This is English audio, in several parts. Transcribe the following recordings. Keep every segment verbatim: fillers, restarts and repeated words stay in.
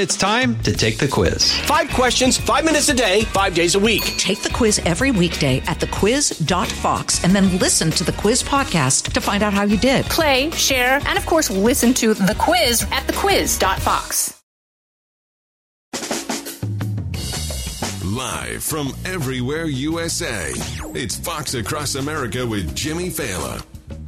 It's time to take the quiz. Five questions, five minutes a day, five days a week. Take the quiz every weekday at the quiz dot fox and then listen to the quiz podcast to find out how you did. Play, share, and of course, listen to the quiz at the quiz dot fox. Live from everywhere U S A, it's Fox Across America with Jimmy Fallon.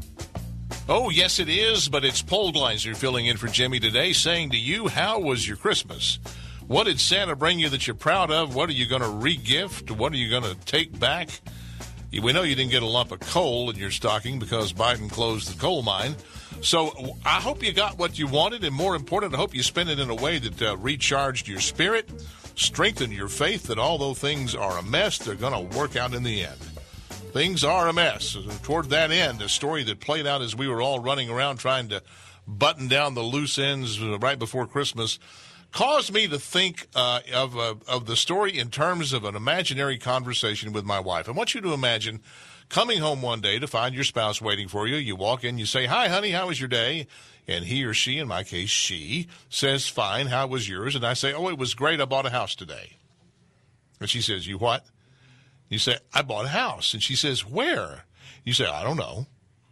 Oh, yes, it is, but it's Paul Gleiser filling in for Jimmy today, saying to you, how was your Christmas? What did Santa bring you that you're proud of? What are you going to re-gift? What are you going to take back? We know you didn't get a lump of coal in your stocking because Biden closed the coal mine. So I hope you got what you wanted, and more important, I hope you spent it in a way that uh, recharged your spirit, strengthened your faith that although things are a mess, they're going to work out in the end. Things are a mess. Toward that end, a story that played out as we were all running around trying to button down the loose ends right before Christmas caused me to think uh, of uh, of the story in terms of an imaginary conversation with my wife. I want you to imagine coming home one day to find your spouse waiting for you. You walk in, you say, "Hi, honey, how was your day?" And he or she, in my case, she, says, "Fine, how was yours?" And I say, "Oh, it was great. I bought a house today." And she says, "You what?" You say, "I bought a house." And she says, "Where?" You say, "I don't know."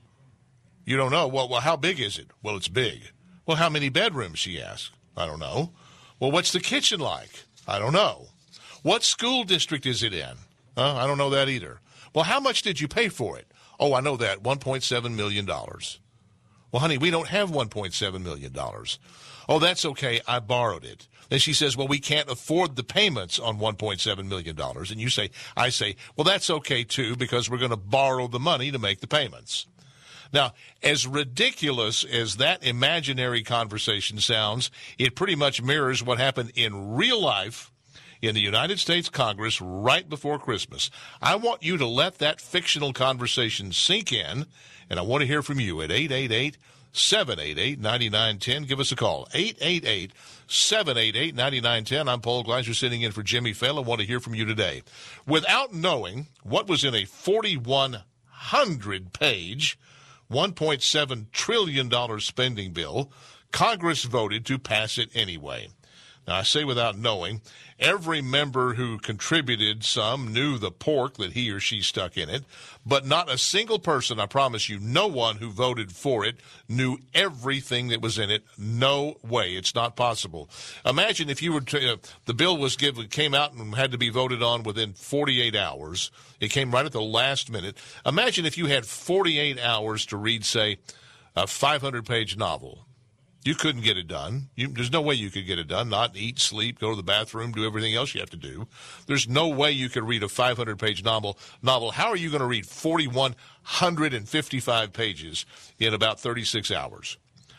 You don't know? Well, well, how big is it? Well, it's big. Well, how many bedrooms? She asks. I don't know. Well, what's the kitchen like? I don't know. What school district is it in? Uh, I don't know that either. Well, how much did you pay for it? Oh, I know that, one point seven million dollars. Well, honey, we don't have one point seven million dollars. Oh, that's okay. I borrowed it. Then she says, "Well, we can't afford the payments on one point seven million dollars. And you say, I say, "Well, that's okay, too, because we're going to borrow the money to make the payments." Now, as ridiculous as that imaginary conversation sounds, it pretty much mirrors what happened in real life in the United States Congress right before Christmas. I want you to let that fictional conversation sink in, and I want to hear from you at eight eight eight, seven eight eight, nine nine one zero. Give us a call, eight eight eight, seven eight eight, nine nine one zero. I'm Paul Gleiser sitting in for Jimmy Fallon. I want to hear from you today. Without knowing what was in a forty-one hundred page, one point seven trillion dollars spending bill, Congress voted to pass it anyway. Now, I say without knowing. Every member who contributed some knew the pork that he or she stuck in it, but not a single person, I promise you, no one who voted for it knew everything that was in it. No way. It's not possible. Imagine if you were to, uh, the bill was given, came out and had to be voted on within forty-eight hours. It came right at the last minute. Imagine if you had forty-eight hours to read, say, a five hundred page novel. You couldn't get it done. You, there's no way you could get it done. Not eat, sleep, go to the bathroom, do everything else you have to do. There's no way you could read a five hundred page novel. Novel. How are you going to read four thousand one hundred fifty-five pages in about thirty-six hours?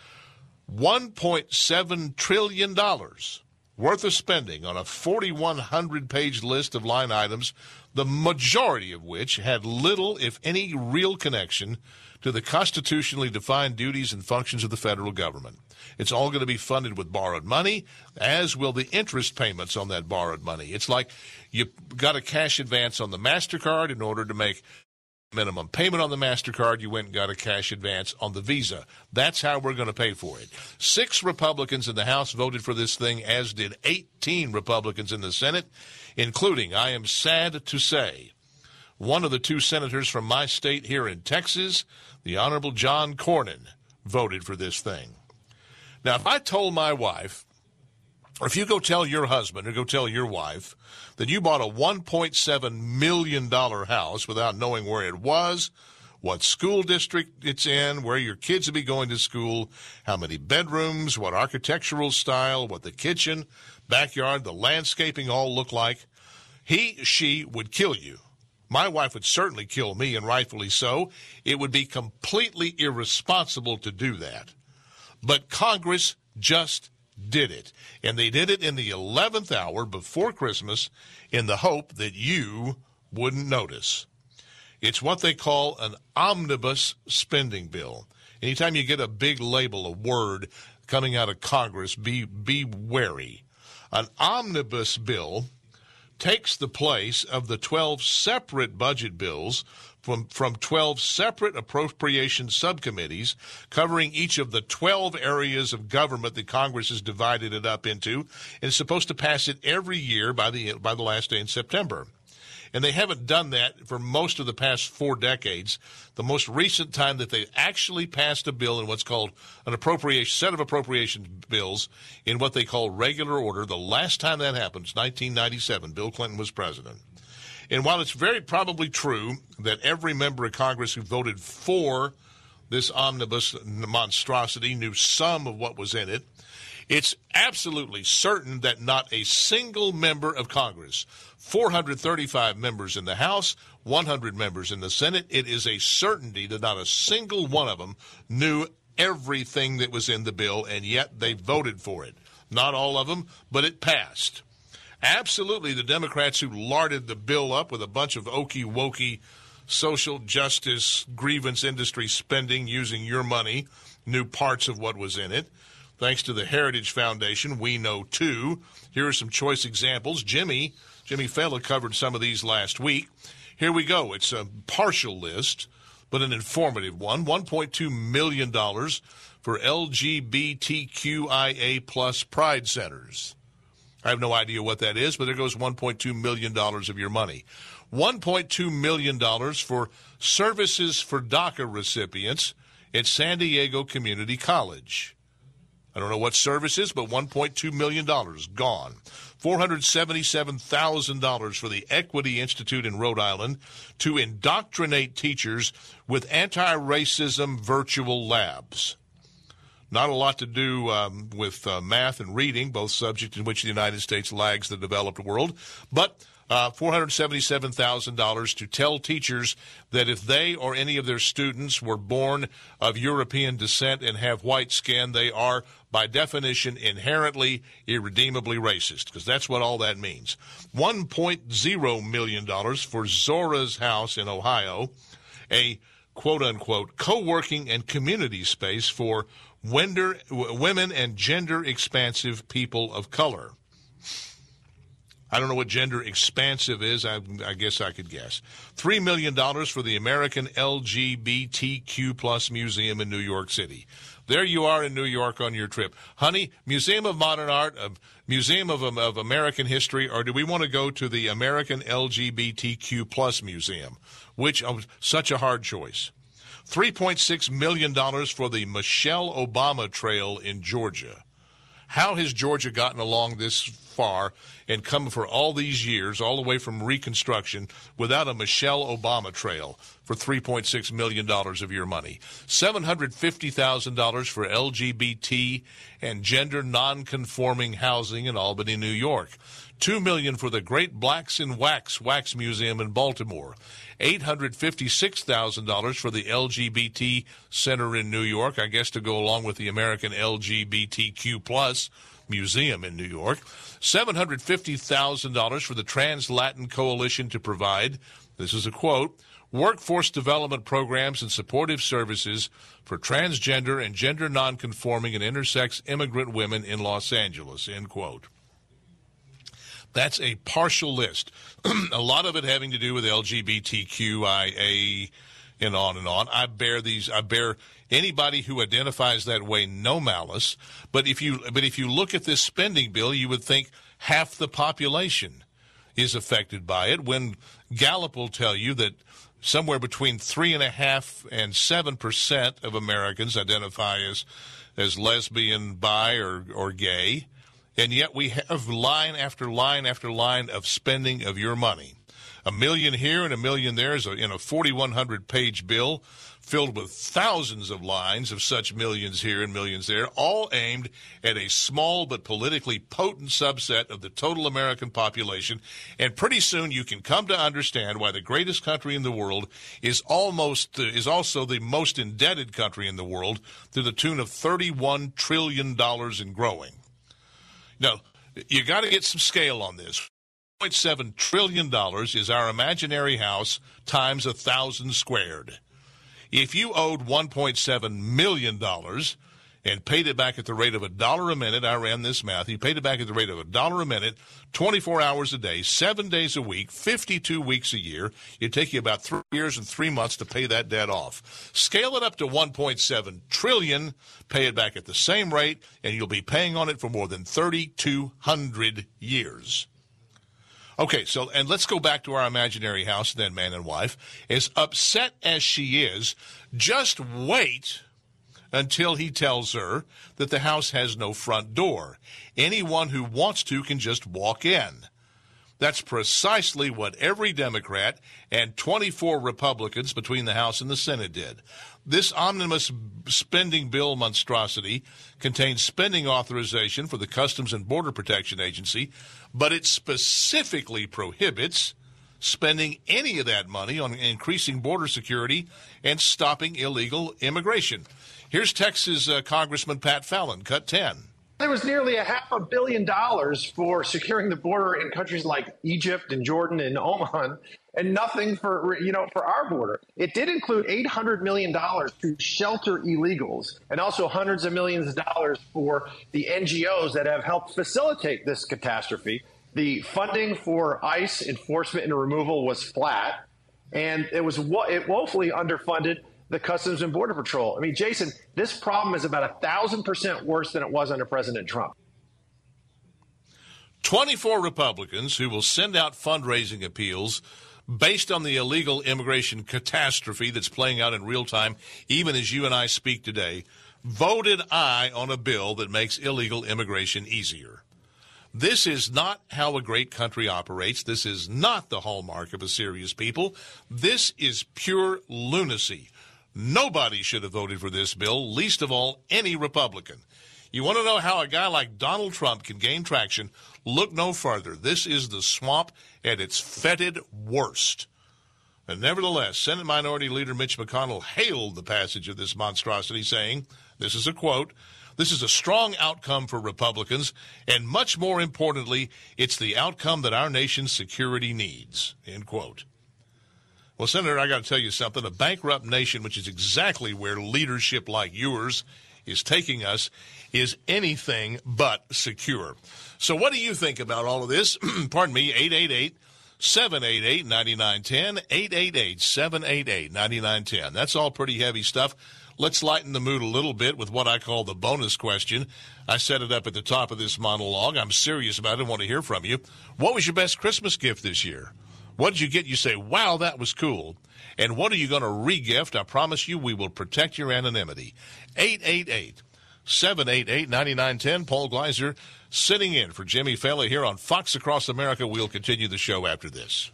one point seven trillion dollars worth of spending on a forty-one hundred page list of line items, the majority of which had little, if any, real connection to the constitutionally defined duties and functions of the federal government. It's all going to be funded with borrowed money, as will the interest payments on that borrowed money. It's like you got a cash advance on the MasterCard in order to make minimum payment on the MasterCard. You went and got a cash advance on the Visa. That's how we're going to pay for it. Six Republicans in the House voted for this thing, as did eighteen Republicans in the Senate, including, I am sad to say, one of the two senators from my state here in Texas, the Honorable John Cornyn, voted for this thing. Now, if I told my wife, or if you go tell your husband or go tell your wife that you bought a one point seven million dollars house without knowing where it was, what school district it's in, where your kids would be going to school, how many bedrooms, what architectural style, what the kitchen, backyard, the landscaping all look like, he, she would kill you. My wife would certainly kill me, and rightfully so. It would be completely irresponsible to do that. But Congress just did it. And they did it in the eleventh hour before Christmas in the hope that you wouldn't notice. It's what they call an omnibus spending bill. Anytime you get a big label, a word coming out of Congress, be, be wary. An omnibus bill takes the place of the twelve separate budget bills from, from twelve separate appropriation subcommittees covering each of the twelve areas of government that Congress has divided it up into, and is supposed to pass it every year by the by the last day in September. And they haven't done that for most of the past four decades. The most recent time that they actually passed a bill in what's called an appropriation set of appropriation bills in what they call regular order, the last time that happened was nineteen ninety-seven. Bill Clinton was president. And while it's very probably true that every member of Congress who voted for this omnibus monstrosity knew some of what was in it, it's absolutely certain that not a single member of Congress, four hundred thirty-five members in the House, one hundred members in the Senate, it is a certainty that not a single one of them knew everything that was in the bill, and yet they voted for it. Not all of them, but it passed. Absolutely, the Democrats who larded the bill up with a bunch of okey-wokey social justice grievance industry spending using your money knew parts of what was in it. Thanks to the Heritage Foundation, we know too. Here are some choice examples. Jimmy, Jimmy Fallon covered some of these last week. Here we go. It's a partial list, but an informative one. one point two million dollars for L G B T Q I A plus pride centers. I have no idea what that is, but there goes one point two million dollars of your money. one point two million dollars for services for DACA recipients at San Diego Community College. I don't know what services, but one point two million dollars gone. four hundred seventy-seven thousand dollars for the Equity Institute in Rhode Island to indoctrinate teachers with anti-racism virtual labs. Not a lot to do um, with uh, math and reading, both subjects in which the United States lags the developed world, but uh, four hundred seventy-seven thousand dollars to tell teachers that if they or any of their students were born of European descent and have white skin, they are, by definition, inherently, irredeemably racist, because that's what all that means. one point oh million dollars for Zora's House in Ohio, a quote-unquote co-working and community space for Wender, women and gender-expansive people of color. I don't know what gender-expansive is. I, I guess I could guess. three million dollars for the American L G B T Q plus Museum in New York City. There you are in New York on your trip. Honey, Museum of Modern Art, uh, Museum of, of American History, or do we want to go to the American L G B T Q plus Museum? Which, oh, such a hard choice. three point six million dollars for the Michelle Obama Trail in Georgia. How has Georgia gotten along this far and come for all these years, all the way from Reconstruction, without a Michelle Obama Trail for three point six million dollars of your money? seven hundred fifty thousand dollars for L G B T and gender nonconforming housing in Albany, New York. two million dollars for the Great Blacks in Wax Wax Museum in Baltimore. eight hundred fifty-six thousand dollars for the L G B T Center in New York, I guess to go along with the American L G B T Q plus Museum in New York. seven hundred fifty thousand dollars for the Trans-Latin Coalition to provide, this is a quote, workforce development programs and supportive services for transgender and gender nonconforming and intersex immigrant women in Los Angeles, end quote. That's a partial list. A lot of it having to do with L G B T Q I A and on and on. I bear these, I bear anybody who identifies that way no malice. But if you, but if you look at this spending bill, you would think half the population is affected by it, when Gallup will tell you that somewhere between three and a half and seven percent of Americans identify as, as lesbian, bi, or, or gay. And yet we have line after line after line of spending of your money. A million here and a million there is in a forty-one hundred page bill filled with thousands of lines of such millions here and millions there, all aimed at a small but politically potent subset of the total American population. And pretty soon you can come to understand why the greatest country in the world is almost uh, is also the most indebted country in the world, to the tune of thirty-one trillion dollars and growing. Now, you got to get some scale on this. one point seven trillion dollars is our imaginary house times a thousand squared. If you owed one point seven million dollars, and paid it back at the rate of a dollar a minute. I ran this math. He paid it back at the rate of a dollar a minute, twenty-four hours a day, seven days a week, fifty-two weeks a year. It'd take you about three years and three months to pay that debt off. Scale it up to one point seven trillion dollars, pay it back at the same rate, and you'll be paying on it for more than thirty-two hundred years. Okay, so, and let's go back to our imaginary house then, man and wife. As upset as she is, just wait until he tells her that the house has no front door. Anyone who wants to can just walk in. That's precisely what every Democrat and twenty-four Republicans between the House and the Senate did. This omnibus spending bill monstrosity contains spending authorization for the Customs and Border Protection Agency, but it specifically prohibits spending any of that money on increasing border security and stopping illegal immigration. Here's Texas uh, Congressman Pat Fallon, cut ten. There was nearly a half a billion dollars for securing the border in countries like Egypt and Jordan and Oman, and nothing for, you know, for our border. It did include eight hundred million dollars to shelter illegals and also hundreds of millions of dollars for the N G Os that have helped facilitate this catastrophe. The funding for ICE enforcement and removal was flat, and it was wo- it woefully underfunded the Customs and Border Patrol. I mean, Jason, this problem is about a thousand percent worse than it was under President Trump. twenty-four Republicans who will send out fundraising appeals based on the illegal immigration catastrophe that's playing out in real time, even as you and I speak today, voted aye on a bill that makes illegal immigration easier. This is not how a great country operates. This is not the hallmark of a serious people. This is pure lunacy. Nobody should have voted for this bill, least of all any Republican. You want to know how a guy like Donald Trump can gain traction? Look no further. This is the swamp at its fetid worst. And nevertheless, Senate Minority Leader Mitch McConnell hailed the passage of this monstrosity, saying, this is a quote, "This is a strong outcome for Republicans, and much more importantly, it's the outcome that our nation's security needs," end quote. Well, Senator, I got to tell you something. A bankrupt nation, which is exactly where leadership like yours is taking us, is anything but secure. So what do you think about all of this? Pardon me, eight eight eight, seven eight eight, nine nine one zero, eight eight eight, seven eight eight, nine nine one zero. That's all pretty heavy stuff. Let's lighten the mood a little bit with what I call the bonus question. I set it up at the top of this monologue. I'm serious about it. I want to hear from you. What was your best Christmas gift this year? What did you get? You say, wow, that was cool. And what are you going to re-gift? I promise you we will protect your anonymity. eight eight eight, seven eight eight, nine nine one zero. Paul Gleiser sitting in for Jimmy Fallon here on Fox Across America. We'll continue the show after this.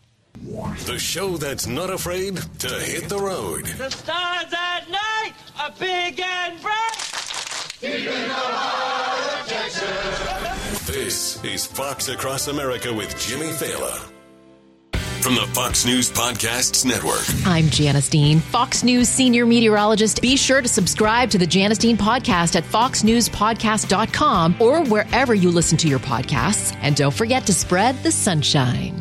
The show that's not afraid to hit the road. The stars at night are big and bright. Deep in the heart of Texas. This is Fox Across America with Jimmy Fallon. From the Fox News Podcasts Network. I'm Janice Dean, Fox News senior meteorologist. Be sure to subscribe to the Janice Dean podcast at fox news podcast dot com or wherever you listen to your podcasts. And don't forget to spread the sunshine.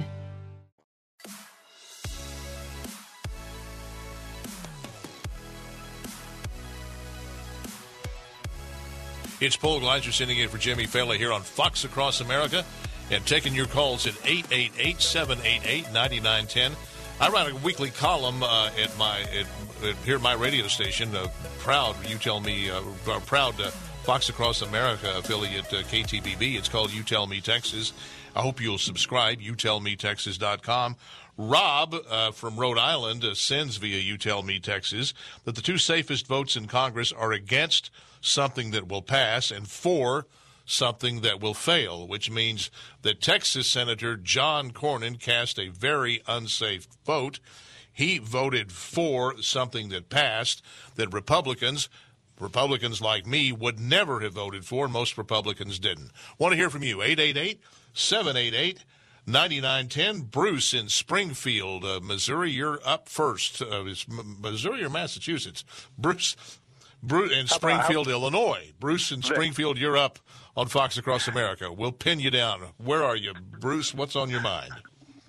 It's Paul Gleiser sitting in for Jimmy Fallon here on Fox Across America. And taking your calls at eight eight eight, seven eight eight, nine nine one zero. I write a weekly column uh, at my at, at, here at my radio station. Uh, proud, you tell me, uh, proud uh, Fox Across America affiliate uh, K T B B. It's called You Tell Me Texas. I hope you'll subscribe. you tell me texas dot com. Rob uh, from Rhode Island uh, sends via You Tell Me Texas that the two safest votes in Congress are against something that will pass and for something that will fail, which means that Texas Senator John Cornyn cast a very unsafe vote. He voted for something that passed that Republicans, Republicans like me, would never have voted for. Most Republicans didn't. Want to hear from you. eight eight eight, seven eight eight, nine nine one zero. Bruce in Springfield, uh, Missouri, you're up first. Uh, it's Missouri or Massachusetts? Bruce, Bruce in Springfield, Illinois. Bruce in Springfield, you're up on Fox Across America. We'll pin you down. Where are you, Bruce? What's on your mind?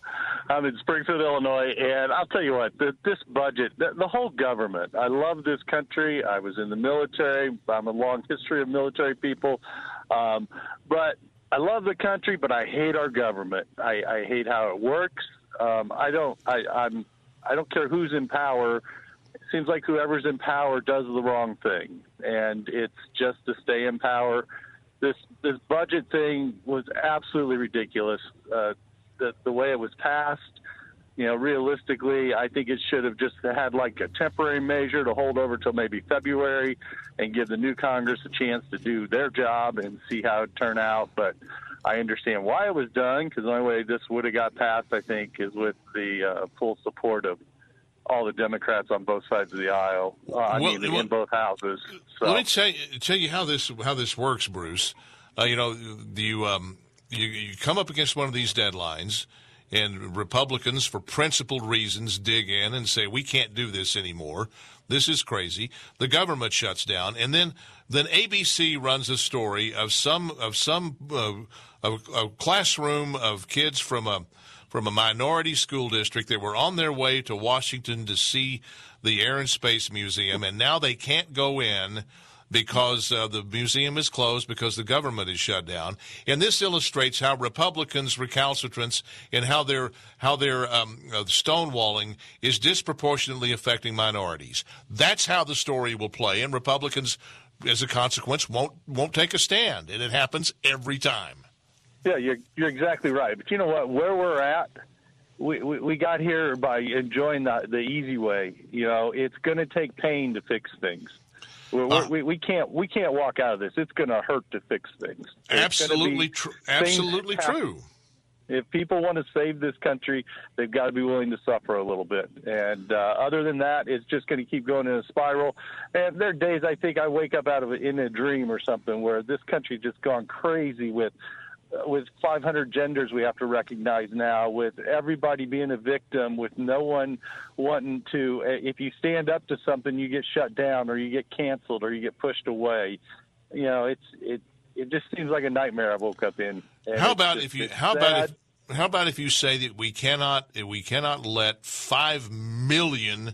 I'm in Springfield, Illinois, and I'll tell you what, the, this budget, the, the whole government, I love this country. I was in the military. I'm a long history of military people. Um, but I love the country, but I hate our government. I, I hate how it works. Um, I don't I, I'm, I don't care who's in power. It seems like whoever's in power does the wrong thing, and it's just to stay in power. This this budget thing was absolutely ridiculous. Uh, the the way it was passed, you know, realistically, I think it should have just had like a temporary measure to hold over till maybe February and give the new Congress a chance to do their job and see how it turned out. But I understand why it was done, because the only way this would have got passed, I think, is with the uh, full support of all the Democrats on both sides of the aisle. Uh, I well, mean, well, in both houses. So. Let me tell you, tell you how this how this works, Bruce. Uh, you know, you, um, you you come up against one of these deadlines, and Republicans, for principled reasons, dig in and say, we can't do this anymore. This is crazy. The government shuts down, and then then A B C runs a story of some of some uh, a, a classroom of kids from a from a minority school district that were on their way to Washington to see the Air and Space Museum, and now they can't go in because uh, the museum is closed because the government is shut down. And this illustrates how Republicans' recalcitrance and how their how their um, uh, stonewalling is disproportionately affecting minorities. That's how the story will play, and Republicans, as a consequence, won't won't take a stand, and it happens every time. Yeah, you're you're exactly right. But you know what? Where we're at, we we, we got here by enjoying the the easy way. You know, it's going to take pain to fix things. We're, uh, we we can't we can't walk out of this. It's going to hurt to fix things. It's absolutely true. Absolutely true. If people want to save this country, they've got to be willing to suffer a little bit. And uh, other than that, it's just going to keep going in a spiral. And there are days I think I wake up out of it in a dream or something where this country's just gone crazy with. with five hundred genders we have to recognize now, with everybody being a victim, with no one wanting to, if you stand up to something, you get shut down or you get canceled or you get pushed away. You know, it's it it just seems like a nightmare I woke up in. And how about just, if you how sad. about if how about if you say that we cannot we cannot let five million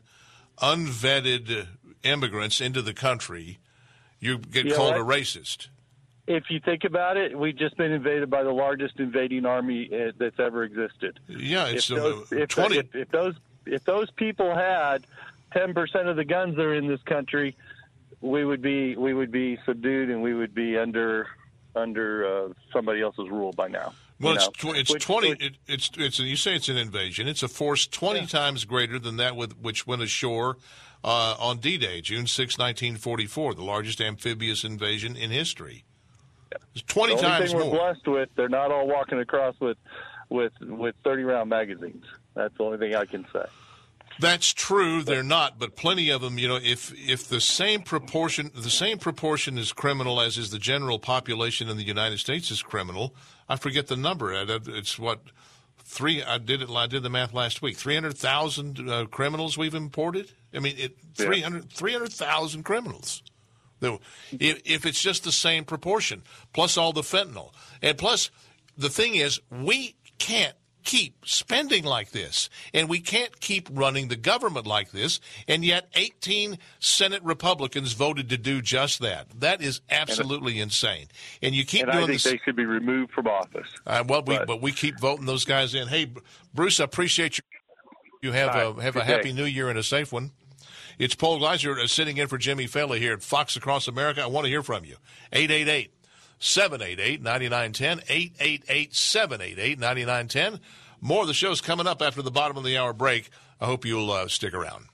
unvetted immigrants into the country, you get you called know a racist. If you think about it, we've just been invaded by the largest invading army uh, that's ever existed. Yeah, it's if those, uh, if, twenty. If, if those if those people had ten percent of the guns that are in this country, we would be we would be subdued and we would be under under uh, somebody else's rule by now. Well, it's tw- it's which, twenty. Which, it, it's it's you say it's an invasion. It's a force twenty yeah. times greater than that with which went ashore uh, on D-Day, June sixth, nineteen forty-four, the largest amphibious invasion in history. It's twenty the only times thing more. We're blessed with, they're not all walking across with with with thirty round magazines. That's the only thing I can say. That's true. They're not, but plenty of them. You know, if if the same proportion the same proportion is criminal as is the general population in the United States is criminal. I forget the number. It's what three. I did it. I did the math last week. Three hundred thousand uh, criminals we've imported. I mean, it three hundred three hundred thousand criminals. If it's just the same proportion, plus all the fentanyl. And plus, the thing is, we can't keep spending like this, and we can't keep running the government like this, and yet eighteen Senate Republicans voted to do just that. That is absolutely insane. And you keep and doing I think this. They should be removed from office. Uh, well, we, but, but we keep voting those guys in. Hey, Bruce, I appreciate you. You have a, have a happy new year and a safe one. It's Paul Gleiser uh, sitting in for Jimmy Fallon here at Fox Across America. I want to hear from you. eight eight eight, seven eight eight, nine nine one zero, eight eight eight, seven eight eight, nine nine one zero. More of the show's coming up after the bottom of the hour break. I hope you'll uh, stick around.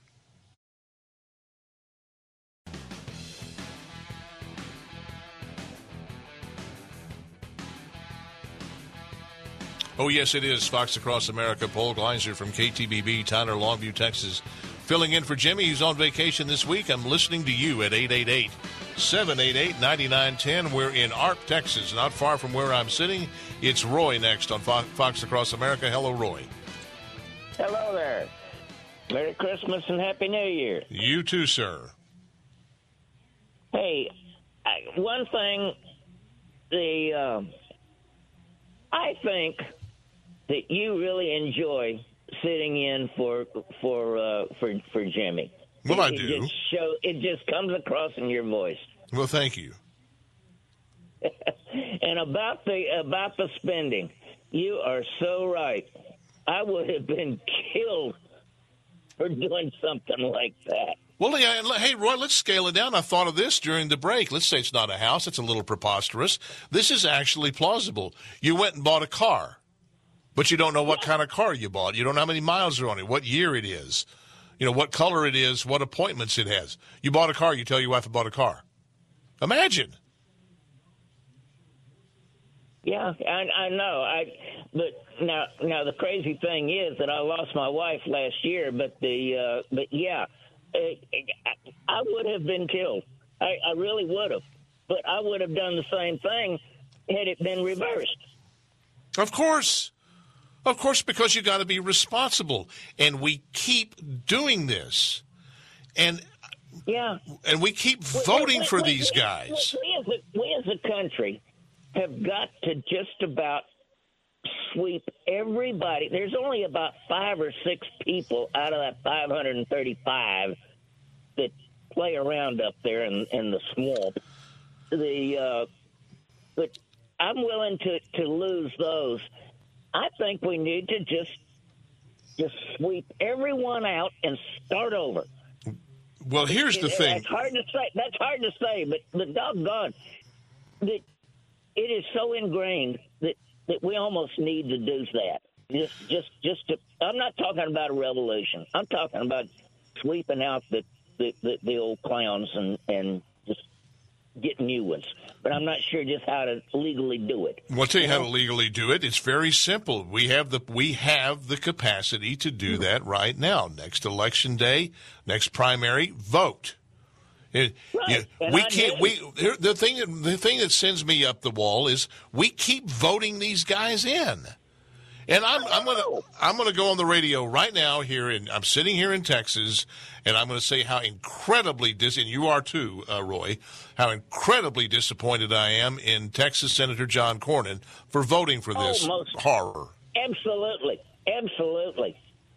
Oh, yes, it is. Fox Across America. Paul Gleiser from K T B B, Tyler, Longview, Texas. Filling in for Jimmy, who's on vacation this week. I'm listening to you at eight eight eight, seven eight eight, nine nine one zero. We're in Arp, Texas, not far from where I'm sitting. It's Roy next on Fox Across America. Hello, Roy. Hello there. Merry Christmas and Happy New Year. You too, sir. Hey, I, one thing, the uh, I think that you really enjoy sitting in for for uh, for for Jimmy. Well, it, I it do. Just show, it just comes across in your voice. Well, thank you. And about the about the spending, you are so right. I would have been killed for doing something like that. Well, hey, Roy, let's scale it down. I thought of this during the break. Let's say it's not a house. It's a little preposterous. This is actually plausible. You went and bought a car, but you don't know what kind of car you bought. You don't know how many miles are on it, what year it is, you know, what color it is, what appointments it has. You bought a car. You tell your wife I bought a car. Imagine. Yeah, I, I know. I, but now, now the crazy thing is that I lost my wife last year. But the, uh, but yeah, I, I would have been killed. I, I really would have. But I would have done the same thing had it been reversed. Of course, of course, because you got to be responsible, and we keep doing this, and yeah, and we keep we, voting we, for we, these we, guys. We, we, as a, we as a country have got to just about sweep everybody. There's only about five or six people out of that five hundred thirty-five that play around up there in, in the swamp. The uh, but I'm willing to, to lose those. I think we need to just just sweep everyone out and start over. Well, here's the it, thing. That's hard to say. That's hard to say, but the doggone that. It is so ingrained that, that we almost need to do that. Just, just, just to. I'm not talking about a revolution. I'm talking about sweeping out the the, the, the old clowns and, and just getting new ones. But I'm not sure just how to legally do it. Well, I'll tell you how to legally do it. It's very simple. We have the we have the capacity to do that right now. Next election day, next primary, vote. It, right. yeah, we can't. We the thing. The thing that sends me up the wall is we keep voting these guys in, and I'm I'm gonna I'm gonna go on the radio right now here, and I'm sitting here in Texas, and I'm gonna say how incredibly dis and you are too, uh, Roy, how incredibly disappointed I am in Texas Senator John Cornyn for voting for this oh, most, horror. Absolutely, absolutely.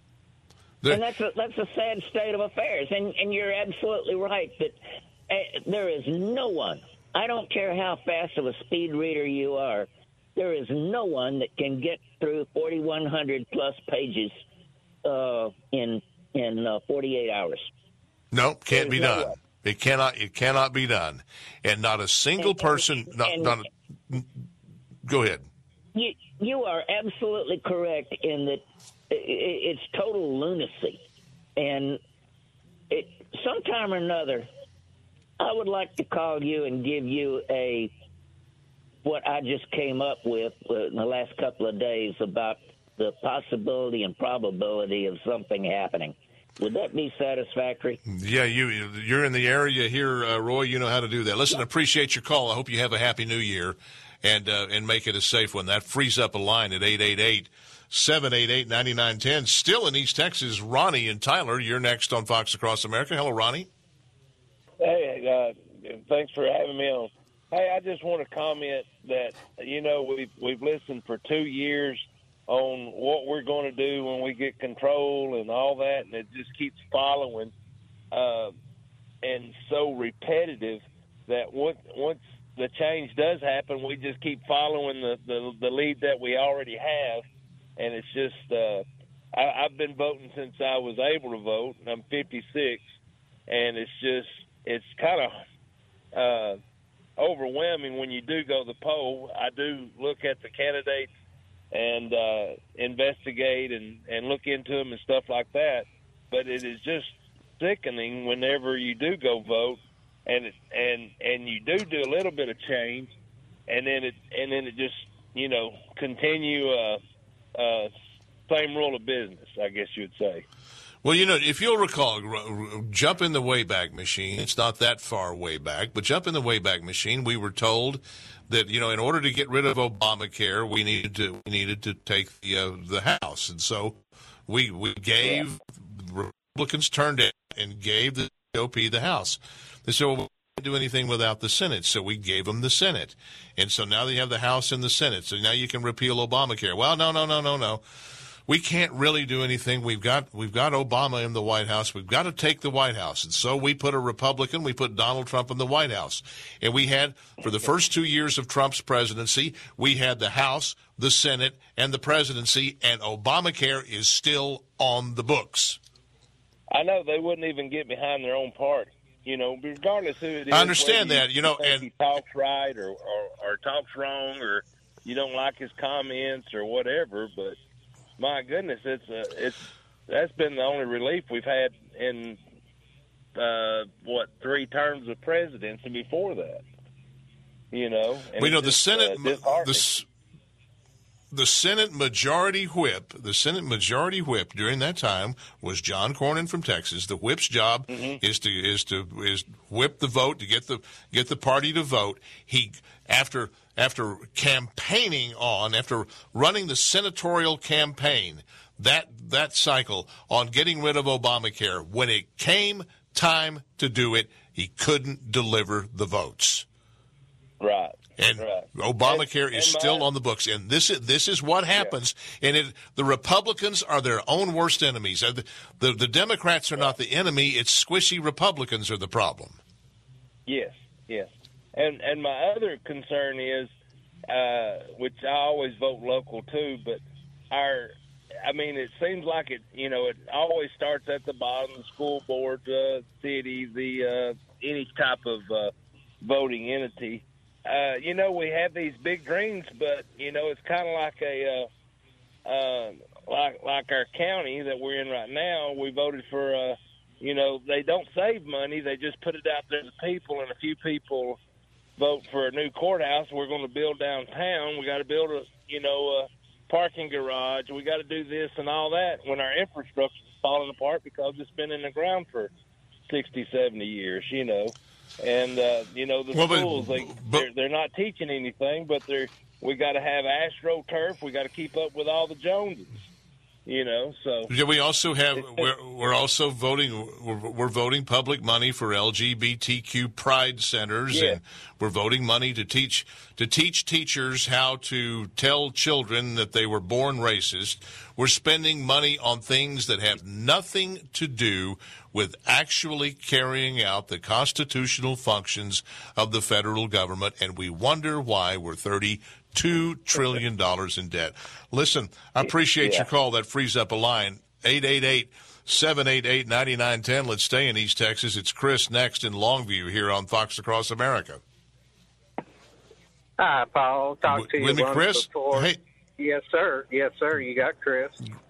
And that's a, that's a sad state of affairs. And, and you're absolutely right that uh, there is no one, I don't care how fast of a speed reader you are, there is no one that can get through forty-one hundred plus pages uh, in in uh, forty-eight hours. No, can't be no done. way. It cannot. It cannot be done. And not a single and, person. And, not, and, not a, go ahead. You you are absolutely correct in that it's total lunacy, and it sometime or another, I would like to call you and give you a what I just came up with in the last couple of days about the possibility and probability of something happening. Would that be satisfactory? Yeah, you you're in the area here, uh, Roy. You know how to do that. Listen, appreciate your call. I hope you have a happy New Year, and uh, and make it a safe one. That frees up a line at eight eight eight. seven eight eight, nine nine one zero. Still in East Texas, Ronnie and Tyler. You're next on Fox Across America. Hello, Ronnie. Hey, uh, thanks for having me on. Hey, I just want to comment that, you know, we've, we've listened for two years on what we're going to do when we get control and all that, and it just keeps following uh, and so repetitive that once, once the change does happen, we just keep following the, the, the lead that we already have. And it's just, uh, I, I've been voting since I was able to vote, and I'm fifty-six, and it's just, it's kind of uh, overwhelming when you do go to the poll. I do look at the candidates and uh, investigate and, and look into them and stuff like that, but it is just sickening whenever you do go vote, and it, and and you do do a little bit of change, and then it and then it just, you know, continue. Uh, Uh, same rule of business, I guess you'd say. Well, you know, if you'll recall, jump in the Wayback Machine. It's not that far way back, but jump in the Wayback Machine. We were told that, you know, in order to get rid of Obamacare, we needed to we needed to take the uh, the House, and so we we gave yeah. Republicans turned in and gave the G O P the House. They said, well, we can't do anything without the Senate, so we gave them the Senate. And so now they have the House and the Senate, so now you can repeal Obamacare. Well, no, no, no, no, no. we can't really do anything. We've got we've got Obama in the White House. We've got to take the White House. And so we put a Republican, we put Donald Trump in the White House. And we had, for the first two years of Trump's presidency, we had the House, the Senate, and the presidency, and Obamacare is still on the books. I know they wouldn't even get behind their own party. You know, regardless who it is. I understand that, you, you know, and he talks right or, or, or talks wrong or you don't like his comments or whatever, but my goodness, it's a, it's that's been the only relief we've had in uh, what three terms of presidency before that. You know, and we know the just, Senate, uh, the, the Senate Majority Whip, the Senate Majority Whip during that time was John Cornyn from Texas. The whip's job mm-hmm. is to is to is whip the vote to get the get the party to vote. He after. After campaigning on, after running the senatorial campaign, that that cycle on getting rid of Obamacare, when it came time to do it, he couldn't deliver the votes. Right. And right. Obamacare and, is and still my, on the books, and this is this is what happens. Yeah. And it, the Republicans are their own worst enemies. The, the the Democrats are not the enemy; it's squishy Republicans are the problem. Yes, yes. And and my other concern is, uh, which I always vote local too, but our, I mean, it seems like it, you know, it always starts at the bottom, the school board, uh, city, the uh, any type of uh, voting entity. Uh, you know, we have these big dreams, but you know, it's kind of like a, uh, uh, like like our county that we're in right now. We voted for, uh, you know, they don't save money; they just put it out there to people, and a few people vote for a new courthouse. We're going to build downtown. We got to build a, you know, a parking garage. We got to do this and all that when our infrastructure is falling apart because it's been in the ground for sixty, seventy years, you know. And, uh, you know, the well, schools, but, they, but, they're, they're not teaching anything, but they're, we got to have AstroTurf. We got to keep up with all the Joneses. You know, so yeah, we also have we're, we're also voting we're, we're voting public money for L G B T Q pride centers, yeah. and we're voting money to teach to teach teachers how to tell children that they were born racist. We're spending money on things that have nothing to do with actually carrying out the constitutional functions of the federal government, and we wonder why we're thirty. Two trillion dollars in debt. Listen, I appreciate yeah. your call. That frees up a line. eight eight eight, seven eight eight, nine nine one zero. Let's stay in East Texas. It's Chris next in Longview here on Fox Across America. Hi, Paul. Talk to you with me, once Chris? before. Hey. Yes, sir. Yes, sir. You got Chris.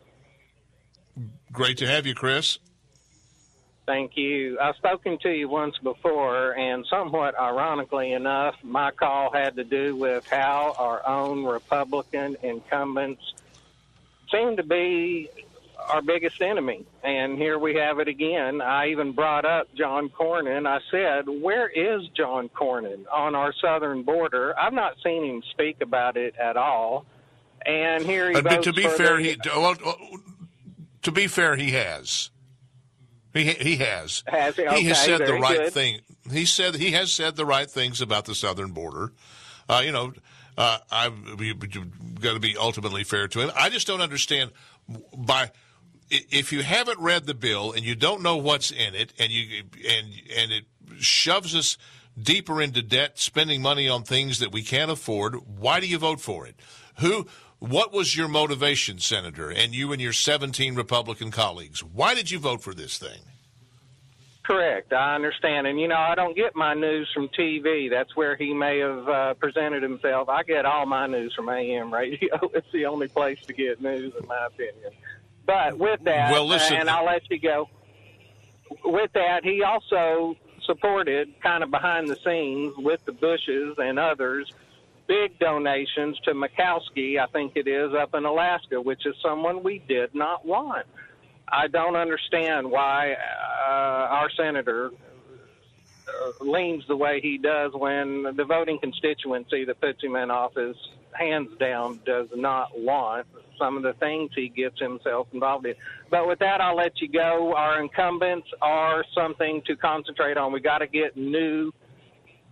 Great to have you, Chris. Thank you. I've spoken to you once before, and somewhat ironically enough, my call had to do with how our own Republican incumbents seem to be our biggest enemy. And here we have it again. I even brought up John Cornyn. I said, where is John Cornyn on our southern border? I've not seen him speak about it at all. And here he uh, votes to be for fair, the, he well, to be fair, he has. He he has. Has he? Okay, he has said the right good. thing. He said he has said the right things about the southern border. Uh, you know, uh, I've got to be ultimately fair to him. I just don't understand by if you haven't read the bill and you don't know what's in it, and you and and it shoves us deeper into debt, spending money on things that we can't afford. Why do you vote for it? Who? What was your motivation, Senator, and you and your seventeen Republican colleagues? Why did you vote for this thing? Correct. I understand. And, you know, I don't get my news from T V. That's where he may have uh, presented himself. I get all my news from A M radio. It's the only place to get news, in my opinion. But with that, well, listen, uh, and I'll let you go. With that, he also supported, kind of behind the scenes, with the Bushes and others, big donations to Murkowski, I think it is, up in Alaska, which is someone we did not want. I don't understand why uh, our senator uh, leans the way he does when the voting constituency that puts him in office, hands down, does not want some of the things he gets himself involved in. But with that, I'll let you go. Our incumbents are something to concentrate on. We got to get new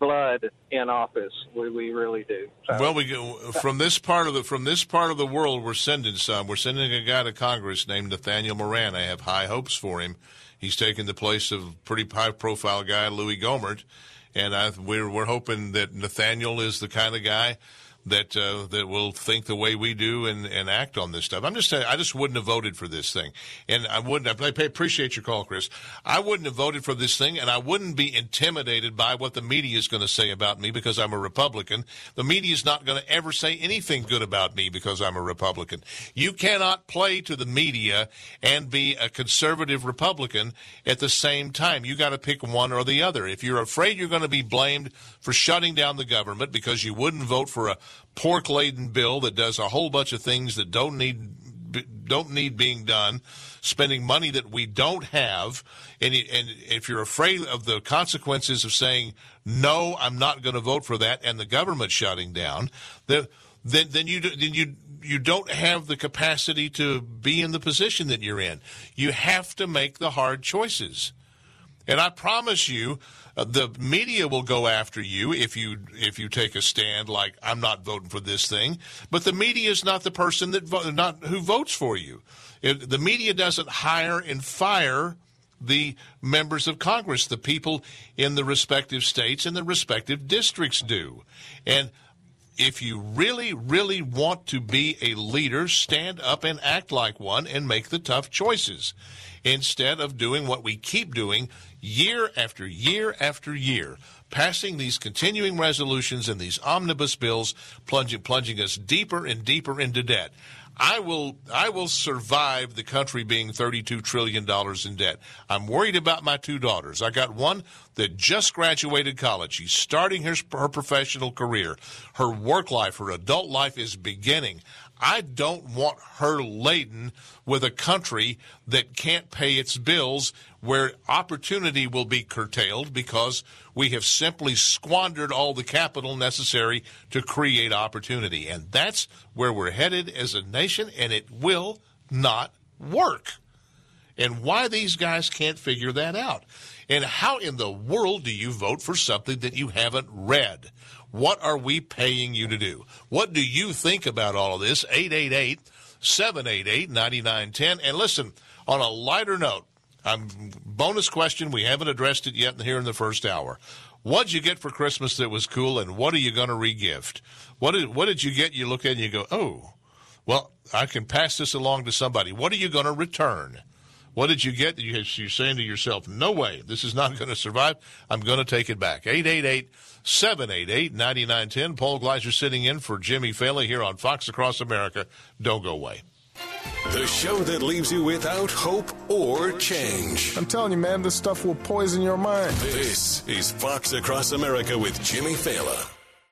blood in office. We, we really do. So, well, we go from this part of the from this part of the world. We're sending some. We're sending a guy to Congress named Nathaniel Moran. I have high hopes for him. He's taken the place of pretty high-profile guy Louis Gohmert, and I, we're we're hoping that Nathaniel is the kind of guy that uh, that will think the way we do and, and act on this stuff. I'm just saying, I just wouldn't have voted for this thing, and I wouldn't. I appreciate your call, Chris. I wouldn't have voted for this thing, and I wouldn't be intimidated by what the media is going to say about me because I'm a Republican. The media is not going to ever say anything good about me because I'm a Republican. You cannot play to the media and be a conservative Republican at the same time. You got to pick one or the other. If you're afraid you're going to be blamed for shutting down the government because you wouldn't vote for a pork-laden bill that does a whole bunch of things that don't need don't need being done, spending money that we don't have, and, and if you're afraid of the consequences of saying, no, I'm not going to vote for that, and the government shutting down, then then, then you then you you don't have the capacity to be in the position that you're in. You have to make the hard choices. And I promise you, uh, the media will go after you if you if you take a stand like I'm not voting for this thing. But the media is not the person that vo- not who votes for you. It, the media doesn't hire and fire the members of Congress. The people in the respective states and the respective districts do. And if you really, really want to be a leader, stand up and act like one and make the tough choices instead of doing what we keep doing year after year after year, passing these continuing resolutions and these omnibus bills, plunging, plunging us deeper and deeper into debt. I will I will survive the country being thirty-two trillion dollars in debt. I'm worried about my two daughters. I got one that just graduated college. She's starting her, her professional career. Her work life, her adult life is beginning. I don't want her laden with a country that can't pay its bills, where opportunity will be curtailed because we have simply squandered all the capital necessary to create opportunity. And that's where we're headed as a nation, and it will not work. And why these guys can't figure that out. And how in the world do you vote for something that you haven't read? What are we paying you to do? What do you think about all of this? eight eight eight, seven eight eight, nine nine one zero. And listen, on a lighter note, um, bonus question, we haven't addressed it yet here in the first hour. What did you get for Christmas that was cool, and what are you going to re-gift? What did, what did you get you look at and you go, oh, well, I can pass this along to somebody. What are you going to return? What did you get? You're saying to yourself, no way, this is not going to survive. I'm going to take it back. eight eight eight, seven eight eight, nine nine one zero. Paul Gleiser sitting in for Jimmy Failla here on Fox Across America. Don't go away. The show that leaves you without hope or change. I'm telling you, man, this stuff will poison your mind. This is Fox Across America with Jimmy Failla.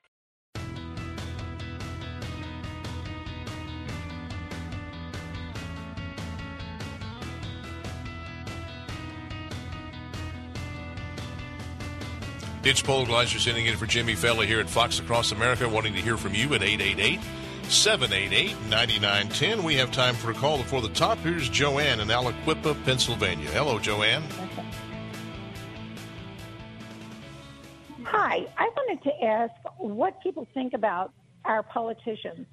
It's Paul Gleiser sitting in for Jimmy Failla here at Fox Across America, wanting to hear from you at eight eight eight, seven eight eight, nine nine one zero. We have time for a call before the top. Here's Joanne in Aliquippa, Pennsylvania. Hello, Joanne. Hi. I wanted to ask what people think about our politicians.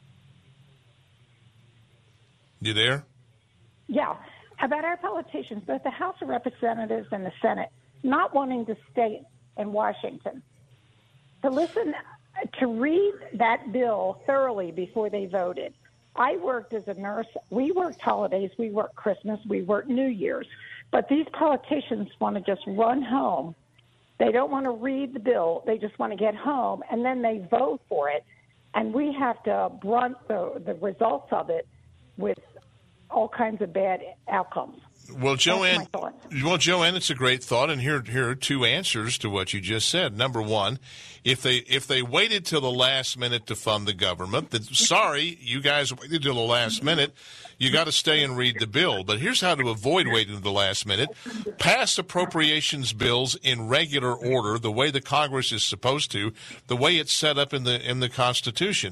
You there? Yeah, about our politicians, both the House of Representatives and the Senate, not wanting to stay in Washington, to listen, to read that bill thoroughly before they voted. I worked as a nurse. We worked holidays. We worked Christmas. We worked New Year's. But these politicians want to just run home. They don't want to read the bill. They just want to get home, and then they vote for it. And we have to brunt the, the results of it with all kinds of bad outcomes. Well, Joanne, well, Joanne, it's a great thought, and here, here are two answers to what you just said. Number one, if they if they waited till the last minute to fund the government, then sorry, you guys waited till the last minute. You got to stay and read the bill. But here's how to avoid waiting to the last minute: pass appropriations bills in regular order, the way the Congress is supposed to, the way it's set up in the in the Constitution.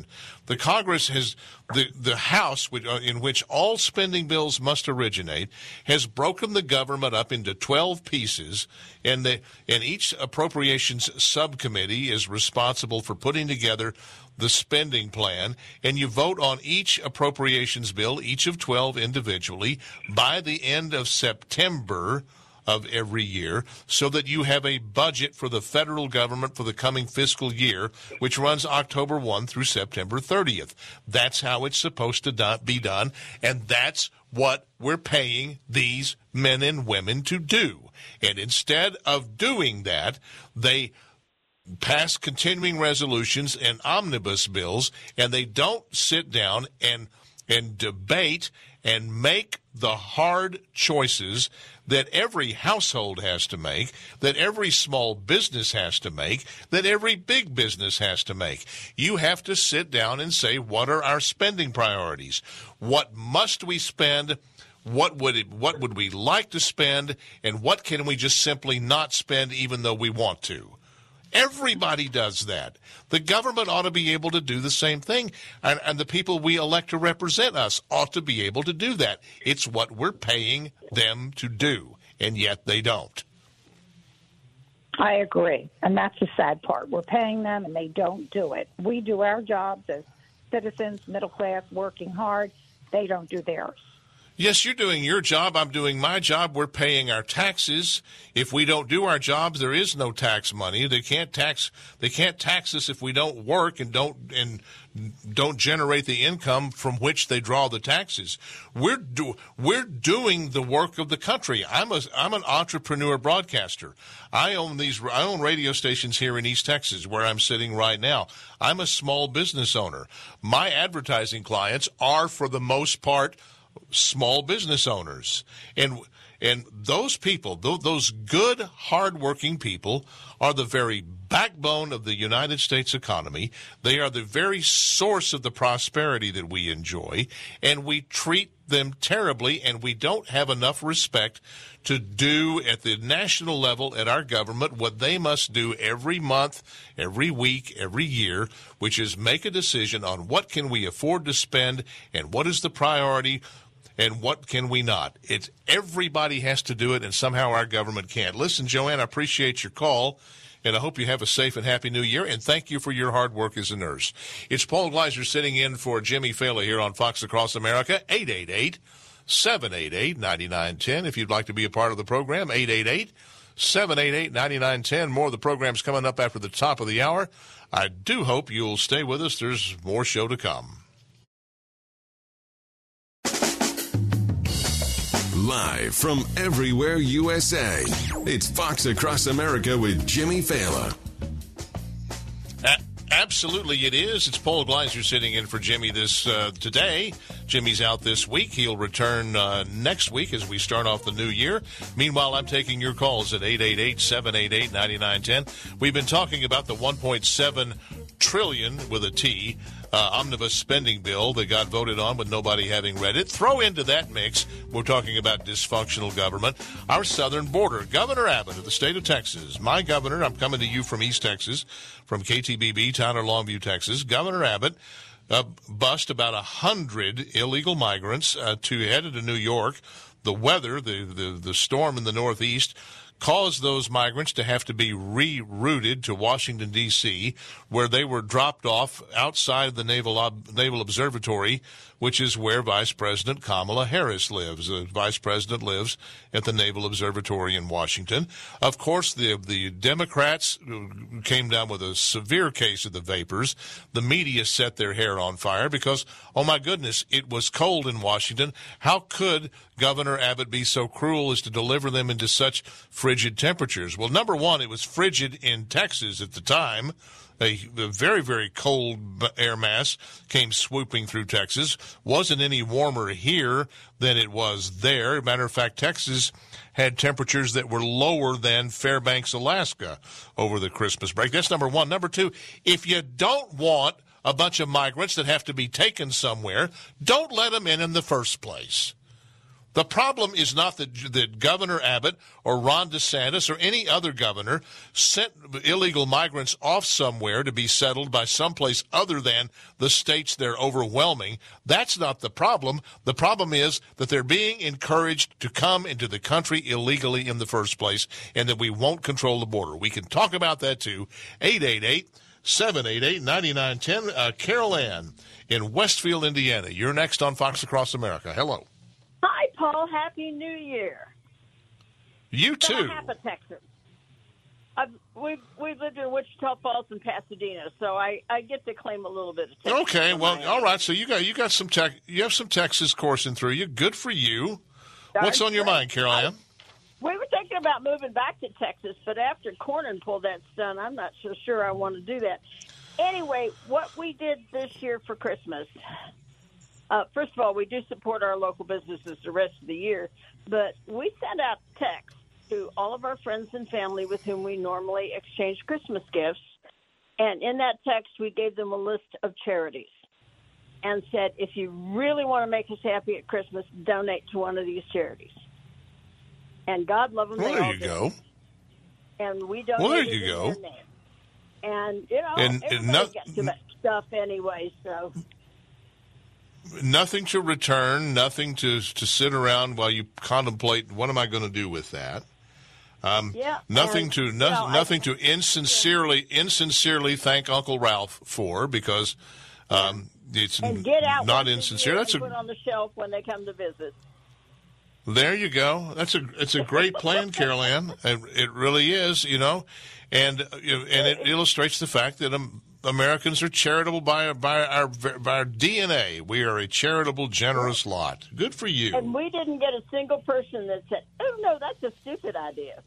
The Congress has, the, the House, which, uh, in which all spending bills must originate, has broken the government up into twelve pieces, and, the, and each appropriations subcommittee is responsible for putting together the spending plan, and you vote on each appropriations bill, each of twelve individually, by the end of September of every year, so that you have a budget for the federal government for the coming fiscal year, which runs October first through September thirtieth. That's how it's supposed to do- be done, and that's what we're paying these men and women to do. And instead of doing that, they pass continuing resolutions and omnibus bills, and they don't sit down and and debate and make the hard choices that every household has to make, that every small business has to make, that every big business has to make. You have to sit down and say, what are our spending priorities? What must we spend? What would it, what would we like to spend? And what can we just simply not spend even though we want to? Everybody does that. The government ought to be able to do the same thing, and, and the people we elect to represent us ought to be able to do that. It's what we're paying them to do, and yet they don't. I agree, and that's the sad part. We're paying them, and they don't do it. We do our jobs as citizens, middle class, working hard. They don't do theirs. Yes, you're doing your job. I'm doing my job. We're paying our taxes. If we don't do our jobs, there is no tax money. They can't tax. They can't tax us if we don't work and don't and don't generate the income from which they draw the taxes. We're do we're doing the work of the country. I'm a I'm an entrepreneur broadcaster. I own these. I own radio stations here in East Texas, where I'm sitting right now. I'm a small business owner. My advertising clients are, for the most part, small business owners, and and those people, those good, hardworking people, are the very backbone of the United States economy. They are the very source of the prosperity that we enjoy, and we treat them terribly, and we don't have enough respect to do at the national level at our government what they must do every month, every week, every year, which is make a decision on what can we afford to spend and what is the priority and what can we not. It's everybody has to do it, and somehow our government can't. Listen, Joanne, I appreciate your call, and I hope you have a safe and happy new year, and thank you for your hard work as a nurse. It's Paul Gleiser sitting in for Jimmy Fallon here on Fox Across America, eight eight eight, seven eight eight, nine nine one zero. If you'd like to be a part of the program, eight eight eight, seven eight eight, nine nine one zero. More of the program's coming up after the top of the hour. I do hope you'll stay with us. There's more show to come. Live from everywhere U S A, it's Fox Across America with Jimmy Fallon. A- absolutely it is. It's Paul Gleiser sitting in for Jimmy this uh, today. Jimmy's out this week. He'll return uh, next week as we start off the new year. Meanwhile, I'm taking your calls at eight eight eight, seven eight eight, nine nine one zero. We've been talking about the one point seven trillion with a T uh, omnibus spending bill that got voted on with nobody having read it. Throw into that mix, we're talking about dysfunctional government, our southern border. Governor Abbott of the state of Texas, my governor, I'm coming to you from East Texas, from K T B B, Tyler, Longview, Texas. Governor Abbott uh, bust about one hundred illegal migrants uh, to headed to New York. The weather, the, the, the storm in the Northeast, caused those migrants to have to be rerouted to Washington, D C, where they were dropped off outside of the Naval Ob- Naval Observatory, which is where Vice President Kamala Harris lives. The Vice President lives at the Naval Observatory in Washington. Of course, the the Democrats came down with a severe case of the vapors. The media set their hair on fire because, oh my goodness, it was cold in Washington. How could Governor Abbott be so cruel as to deliver them into such frigid temperatures? Well, number one, it was frigid in Texas at the time. A, a very, very cold air mass came swooping through Texas. Wasn't any warmer here than it was there. Matter of fact, Texas had temperatures that were lower than Fairbanks, Alaska over the Christmas break. That's number one. Number two, if you don't want a bunch of migrants that have to be taken somewhere, don't let them in in the first place. The problem is not that, that Governor Abbott or Ron DeSantis or any other governor sent illegal migrants off somewhere to be settled by someplace other than the states they're overwhelming. That's not the problem. The problem is that they're being encouraged to come into the country illegally in the first place, and that we won't control the border. We can talk about that too. eight eight eight, seven eight eight, nine nine one zero. Uh, Carol Ann in Westfield, Indiana. You're next on Fox Across America. Hello. Hi, Paul. Happy New Year. You too. I'm half a Texan. I've, we've we've lived in Wichita Falls and Pasadena, so I, I get to claim a little bit of Texas. Okay, well, all right. So you got you got some tech, you have some Texas coursing through you. Good for you. What's on your mind, Carol Ann? We were thinking about moving back to Texas, but after Cornyn pulled that stunt, I'm not so sure I want to do that. Anyway, what we did this year for Christmas. Uh, first of all, we do support our local businesses the rest of the year, but we sent out texts to all of our friends and family with whom we normally exchange Christmas gifts. And in that text, we gave them a list of charities and said, if you really want to make us happy at Christmas, donate to one of these charities. And God love them. Well, they there all you did. go. And we donated Well, there you in go. their name. And, you know, And- and everybody not- got too much stuff anyway, so... Nothing to return, nothing to to sit around while you contemplate, what am I going to do with that? Um, Yeah, nothing and, to you no, know, I- nothing to insincerely insincerely thank Uncle Ralph for, because um, it's And get out not once a insincere. year That's and a put on the shelf when they come to visit. There you go. That's a it's a great plan, Carol Ann. It, it really is, you know, and uh, you know, and it illustrates the fact that um, Americans are charitable by by our by our D N A. We are a charitable, generous lot. Good for you. And we didn't get a single person that said, "Oh no, that's a stupid idea."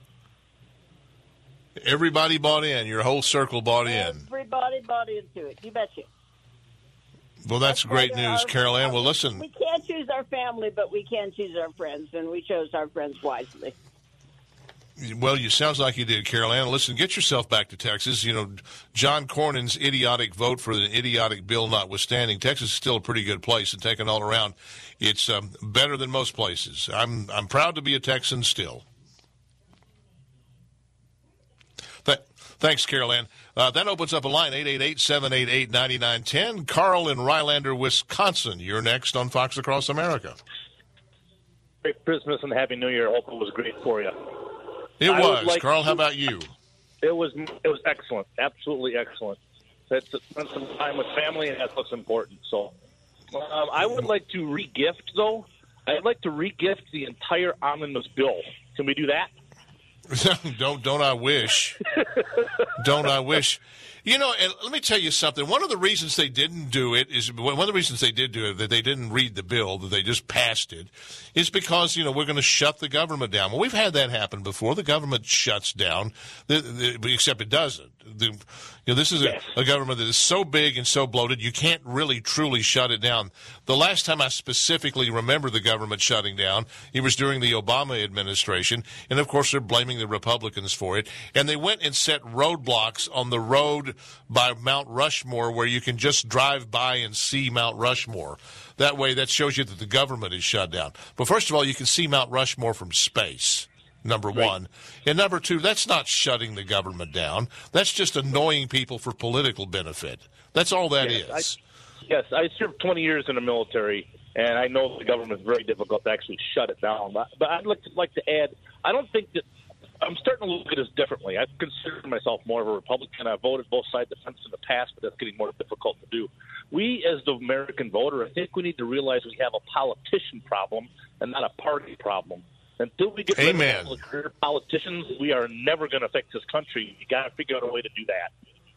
Everybody bought in. Your whole circle bought in. Everybody bought into it. You betcha. Well, that's great why there news, are- Carol Ann. Well, listen. We can't choose our family, but we can choose our friends, and we chose our friends wisely. Well, you sounds like you did, Carol Ann. Listen, get yourself back to Texas. You know, John Cornyn's idiotic vote for the idiotic bill notwithstanding, Texas is still a pretty good place, and taken all around, it's um, better than most places. I'm I'm proud to be a Texan still. Th- thanks, Carol Ann. Uh, that opens up a line, eight eight eight, seven eight eight, nine nine one zero. Carl in Rylander, Wisconsin. You're next on Fox Across America. Merry Christmas and Happy New Year. Hope it was great for you. It I was. would like Carl, how to- about you? It was it was excellent, absolutely excellent. That's spent some time with family, and that's what's important. So, um, I would like to re-gift, though. I'd like to re-gift the entire omnibus bill. Can we do that? don't don't I wish? Don't I wish? You know, and let me tell you something. One of the reasons they didn't do it is one of the reasons they did do it, that they didn't read the bill, that they just passed it, is because, you know, we're going to shut the government down. Well, we've had that happen before. The government shuts down, the, the, except it doesn't. The, you know, this is a, a government that is so big and so bloated, you can't really truly shut it down. The last time I specifically remember the government shutting down, it was during the Obama administration, and of course they're blaming the Republicans for it. And they went and set roadblocks on the road by Mount Rushmore where you can just drive by and see Mount Rushmore. That way, that shows you that the government is shut down. But first of all, you can see Mount Rushmore from space, number right. one. And number two, that's not shutting the government down. That's just annoying people for political benefit. That's all that yes, is. I, yes, I served twenty years in the military, and I know the government is very difficult to actually shut it down. But, but I'd like to, like to add, I don't think that I'm starting to look at this differently. I consider myself more of a Republican. I've voted both sides of the fence in the past, but that's getting more difficult to do. We, as the American voter, I think we need to realize we have a politician problem and not a party problem. Until we get rid of all the career politicians, we are never going to fix this country. You got to figure out a way to do that.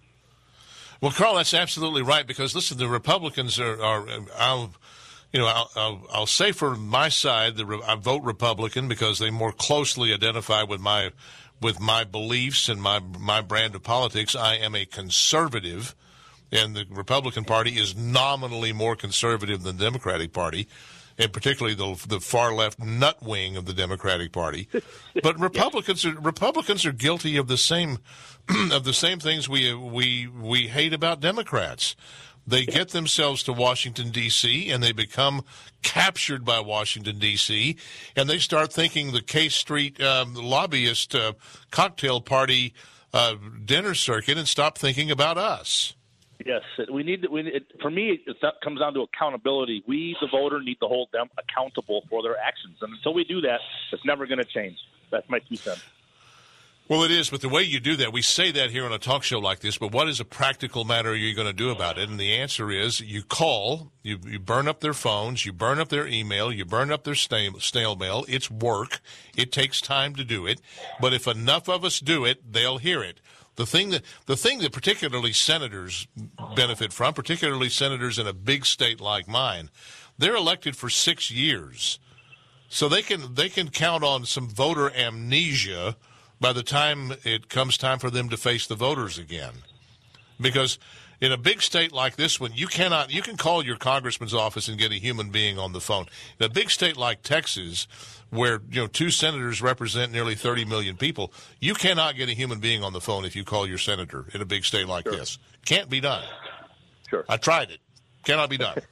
Well, Carl, that's absolutely right. Because listen, the Republicans are. are I'll, you know, I'll, I'll, I'll say for my side, the, I vote Republican because they more closely identify with my with my beliefs and my my brand of politics. I am a conservative, and the Republican Party is nominally more conservative than the Democratic Party, and particularly the the far left nut wing of the Democratic Party. But Republicans are Republicans are guilty of the same of the same things we we we hate about Democrats. They get themselves to Washington, D C, and they become captured by Washington, D C, and they start thinking the K Street um, lobbyist uh, cocktail party uh, dinner circuit and stop thinking about us. Yes, we need. We it, for me, it comes down to accountability. We, the voter, need to hold them accountable for their actions, and until we do that, it's never going to change. That's my two cents. Well, it is, but the way you do that, we say that here on a talk show like this, but what is a practical matter you're going to do about it? And the answer is you call, you, you burn up their phones, you burn up their email, you burn up their snail, snail mail. It's work. It takes time to do it. But if enough of us do it, they'll hear it. The thing that the thing that particularly senators benefit from, particularly senators in a big state like mine, they're elected for six years. So they can they can count on some voter amnesia by the time it comes time for them to face the voters again. Because in a big state like this one, you cannot, you can call your congressman's office and get a human being on the phone. In a big state like Texas, where, you know, two senators represent nearly thirty million people, you cannot get a human being on the phone if you call your senator in a big state like Sure. this. Can't be done. Sure. I tried it. Cannot be done.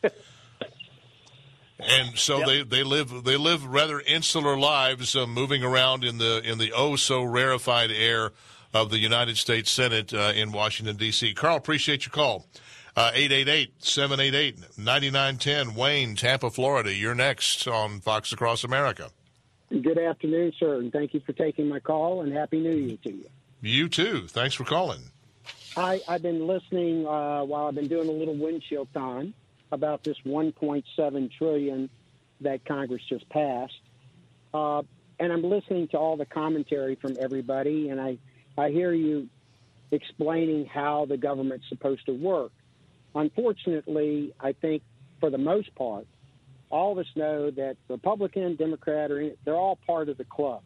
And so yep. they, they live they live rather insular lives, uh, moving around in the in the oh so rarefied air of the United States Senate uh, in Washington D C. Carl, appreciate your call. Uh, eight eight eight, seven eight eight, nine nine one zero. Wayne, Tampa, Florida. You're next on Fox Across America. Good afternoon, sir, and thank you for taking my call, and Happy New Year to you. You too. Thanks for calling. I, I've been listening uh, while I've been doing a little windshield time about this one point seven trillion dollars that Congress just passed. Uh, and I'm listening to all the commentary from everybody, and I, I hear you explaining how the government's supposed to work. Unfortunately, I think for the most part, all of us know that Republican, Democrat, or they're all part of the club.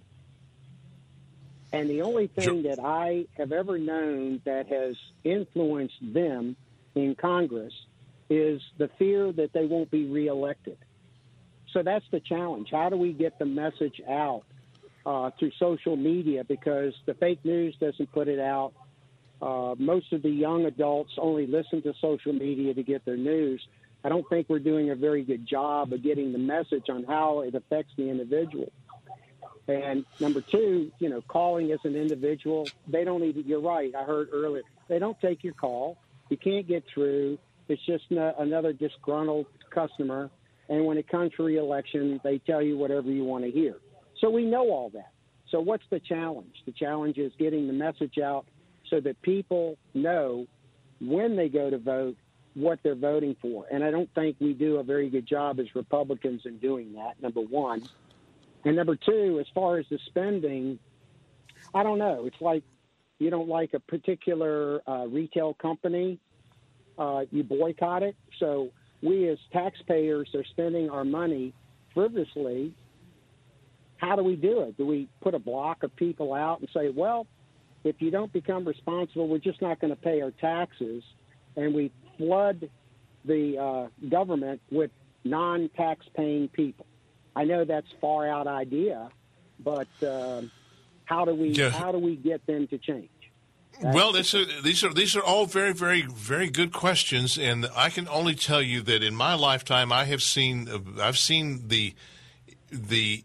And the only thing that I have ever known that has influenced them in Congress is the fear that they won't be reelected. So that's the challenge. How do we get the message out uh, through social media? Because the fake news doesn't put it out. Uh, most of the young adults only listen to social media to get their news. I don't think we're doing a very good job of getting the message on how it affects the individual. And number two, you know, calling as an individual, they don't even, you're right, I heard earlier, they don't take your call. You can't get through. It's just n- another disgruntled customer. And when it comes to re-election, they tell you whatever you want to hear. So we know all that. So what's the challenge? The challenge is getting the message out so that people know when they go to vote what they're voting for. And I don't think we do a very good job as Republicans in doing that, number one. And number two, as far as the spending, I don't know. It's like you don't like a particular uh, retail company, uh, you boycott it. So we as taxpayers are spending our money frivolously. How do we do it? Do we put a block of people out and say, well, if you don't become responsible, we're just not going to pay our taxes, and we flood the uh, government with non-tax-paying people? I know that's a far-out idea, but uh, how do we yeah. how do we get them to change? That's well, that's a, these are these are all very, very, very good questions, and I can only tell you that in my lifetime, I have seen I've seen the the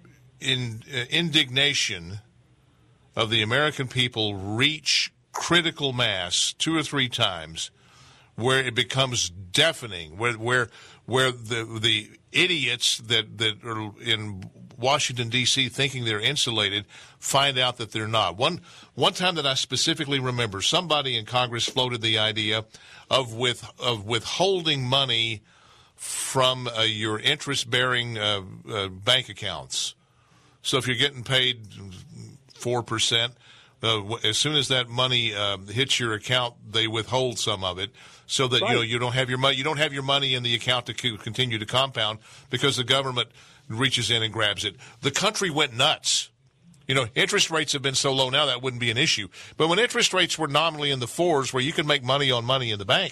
in, uh, indignation of the American people reach critical mass two or three times, where it becomes deafening, where where where the the idiots that, that are in Washington, D C thinking they're insulated find out that they're not. One one time that I specifically remember, somebody in Congress floated the idea of with of withholding money from uh, your interest-bearing uh, uh, bank accounts. So if you're getting paid four percent, uh, as soon as that money uh, hits your account, they withhold some of it, so that right. you know you don't have your money. You don't have your money in the account to co- continue to compound because the government reaches in and grabs it. The country went nuts. You know, interest rates have been so low now that wouldn't be an issue. But when interest rates were nominally in the fours, where you can make money on money in the bank,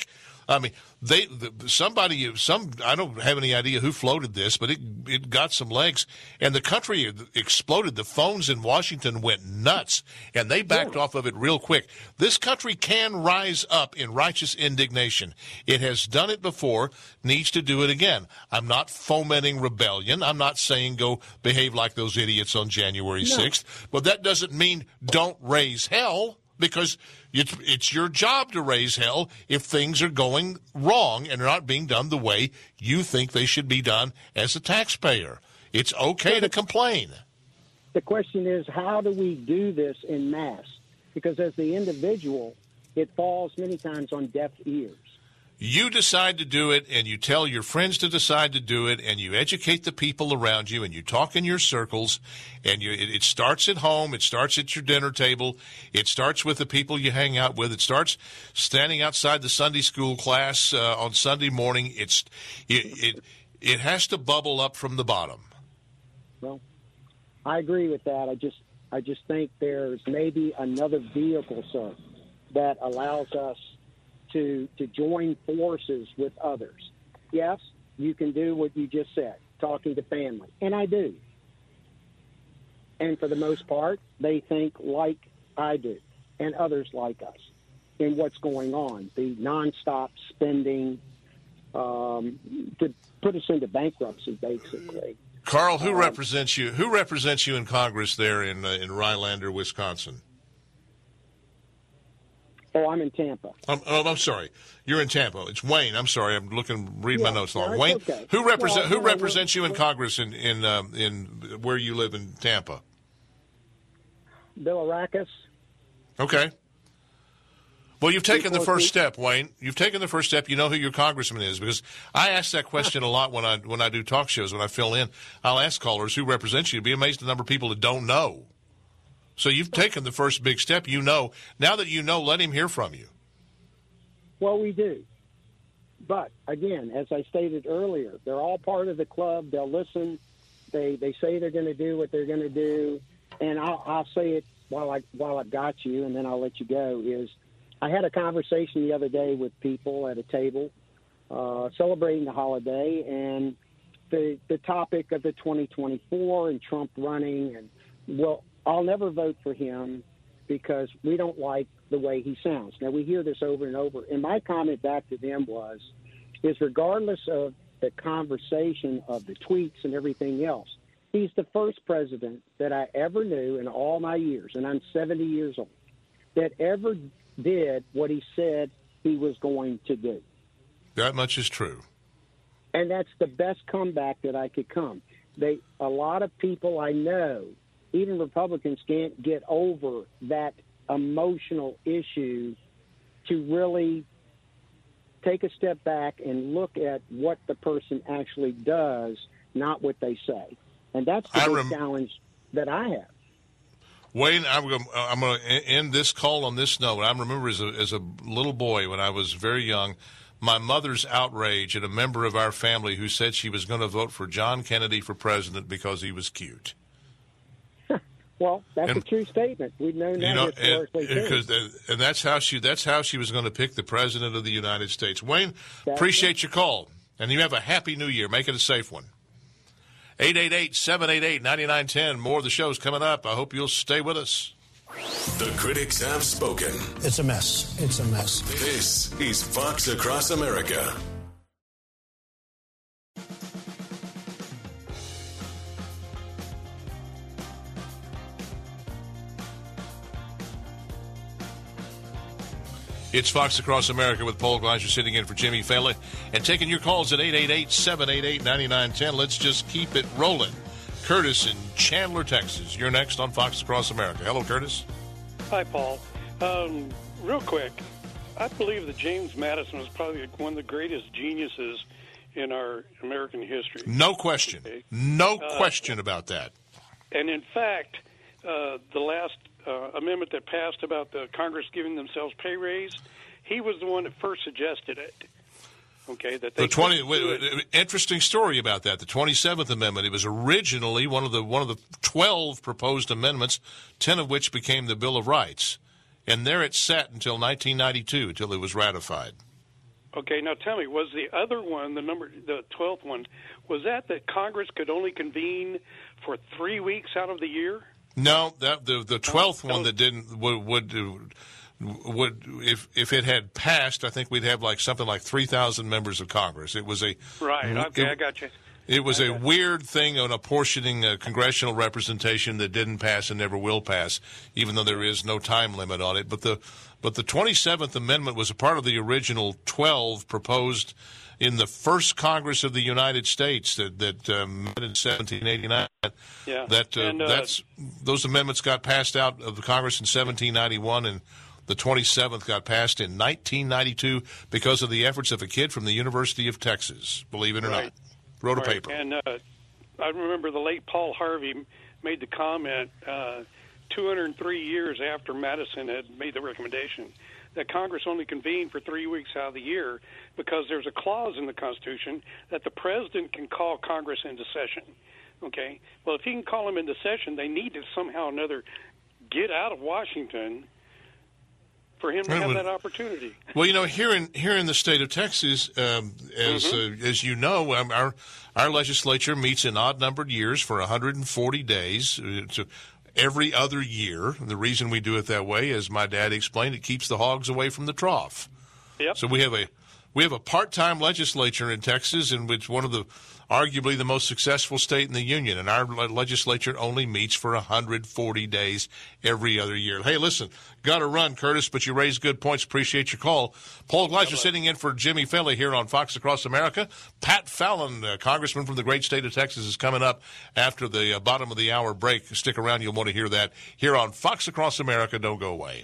I mean, they the, somebody, some I don't have any idea who floated this, but it it got some legs, and the country exploded. The phones in Washington went nuts, and they backed yeah. off of it real quick. This country can rise up in righteous indignation. It has done it before, needs to do it again. I'm not fomenting rebellion. I'm not saying go behave like those idiots on January sixth, no. but that doesn't mean don't raise hell. Because it's, it's your job to raise hell if things are going wrong and are not being done the way you think they should be done as a taxpayer. It's okay to complain. The question is, how do we do this in mass? Because as the individual, it falls many times on deaf ears. You decide to do it, and you tell your friends to decide to do it, and you educate the people around you, and you talk in your circles, and you, it, it starts at home. It starts at your dinner table. It starts with the people you hang out with. It starts standing outside the Sunday school class uh, on Sunday morning. It's it, it it has to bubble up from the bottom. Well, I agree with that. I just I just think there's maybe another vehicle, sir, that allows us to to join forces with others. Yes, you can do what you just said, talking to family, and I do. And for the most part, they think like I do, and others like us, in what's going on, the nonstop spending um, to put us into bankruptcy, basically. Carl, who um, represents you? Who represents you in Congress there in uh, in Rylander, Wisconsin? Oh, I'm in Tampa. Um, oh, I'm sorry. You're in Tampa. It's Wayne. I'm sorry. I'm looking, reading yeah, my notes no, long. Wayne, okay. who represent well, who no, represents you in we're, Congress in in um, in where you live in Tampa? Bill Arrakis. Okay. Well, you've taken the first step, Wayne. You've taken the first step. You know who your congressman is, because I ask that question a lot when I when I do talk shows, when I fill in. I'll ask callers who represents you. You'd be amazed at the number of people that don't know. So you've taken the first big step. You know. Now that you know, let him hear from you. Well, we do. But, again, as I stated earlier, they're all part of the club. They'll listen. They they say they're going to do what they're going to do. And I'll, I'll say it while, I, while I've got you, and then I'll let you go, is I had a conversation the other day with people at a table uh, celebrating the holiday, and the, the topic of the twenty twenty-four and Trump running. And, well, I'll never vote for him because we don't like the way he sounds. Now, we hear this over and over. And my comment back to them was, is regardless of the conversation of the tweets and everything else, he's the first president that I ever knew in all my years, and I'm seventy years old, that ever did what he said he was going to do. That much is true. And that's the best comeback that I could come. They, a lot of people I know, even Republicans, can't get over that emotional issue to really take a step back and look at what the person actually does, not what they say. And that's the I big rem- challenge that I have. Wayne, I'm going I'm to end this call on this note. I remember as a, as a little boy when I was very young, my mother's outrage at a member of our family who said she was going to vote for John Kennedy for president because he was cute. Well, that's and, a true statement. We've known that you know, historically, and, too. And that's how she that's how she was going to pick the president of the United States. Wayne, that's appreciate it. Your call. And you have a happy new year. Make it a safe one. eight eight eight, seven eight eight, nine nine one zero. More of the show's coming up. I hope you'll stay with us. The critics have spoken. It's a mess. It's a mess. This is Fox Across America. It's Fox Across America with Paul Gleiser sitting in for Jimmy Fallon and taking your calls at eight eight eight, seven eight eight, nine nine one zero. Let's just keep it rolling. Curtis in Chandler, Texas. You're next on Fox Across America. Hello, Curtis. Hi, Paul. Um, real quick, I believe that James Madison was probably one of the greatest geniuses in our American history. No question. Okay. No uh, question about that. And in fact, uh, the last uh, amendment that passed about the Congress giving themselves pay raise, he was the one that first suggested it. Okay, that they the twenty interesting story about that. The twenty-seventh Amendment. It was originally one of the one of the twelve proposed amendments, ten of which became the Bill of Rights, and there it sat until nineteen ninety-two, until it was ratified. Okay, now tell me, was the other one, the number, the twelfth one, was that that Congress could only convene for three weeks out of the year? No, that the the twelfth one that didn't would would. Would if if it had passed, I think we'd have like something like three thousand members of Congress. It was a right. Okay, it, I got you. It was I a weird thing on apportioning uh, congressional representation that didn't pass and never will pass, even though there is no time limit on it. But the but the twenty-seventh Amendment was a part of the original twelve proposed in the first Congress of the United States that that um, met in seventeen eighty-nine. Yeah. That uh, and, uh, that's those amendments got passed out of the Congress in seventeen ninety-one, and the twenty-seventh got passed in nineteen ninety-two because of the efforts of a kid from the University of Texas, believe it or right. not. Wrote right. a paper. And uh, I remember the late Paul Harvey made the comment uh, two hundred three years after Madison had made the recommendation that Congress only convened for three weeks out of the year because there's a clause in the Constitution that the president can call Congress into session. Okay? Well, if he can call them into session, they need to somehow or another get out of Washington for him to have that opportunity. Well, you know, here in here in the state of Texas, um, as mm-hmm. uh, as you know, um, our our legislature meets in odd numbered years for one hundred forty days. Uh, to every other year. The reason we do it that way, as my dad explained, it keeps the hogs away from the trough. Yep. So we have a we have a part-time legislature in Texas, in which one of the arguably the most successful state in the union, and our legislature only meets for one hundred forty days every other year. Hey, listen, got to run, Curtis, but you raised good points. Appreciate your call. Paul Gleiser sitting in for Jimmy Failla here on Fox Across America. Pat Fallon, uh, congressman from the great state of Texas, is coming up after the uh, bottom of the hour break. Stick around. You'll want to hear that here on Fox Across America. Don't go away.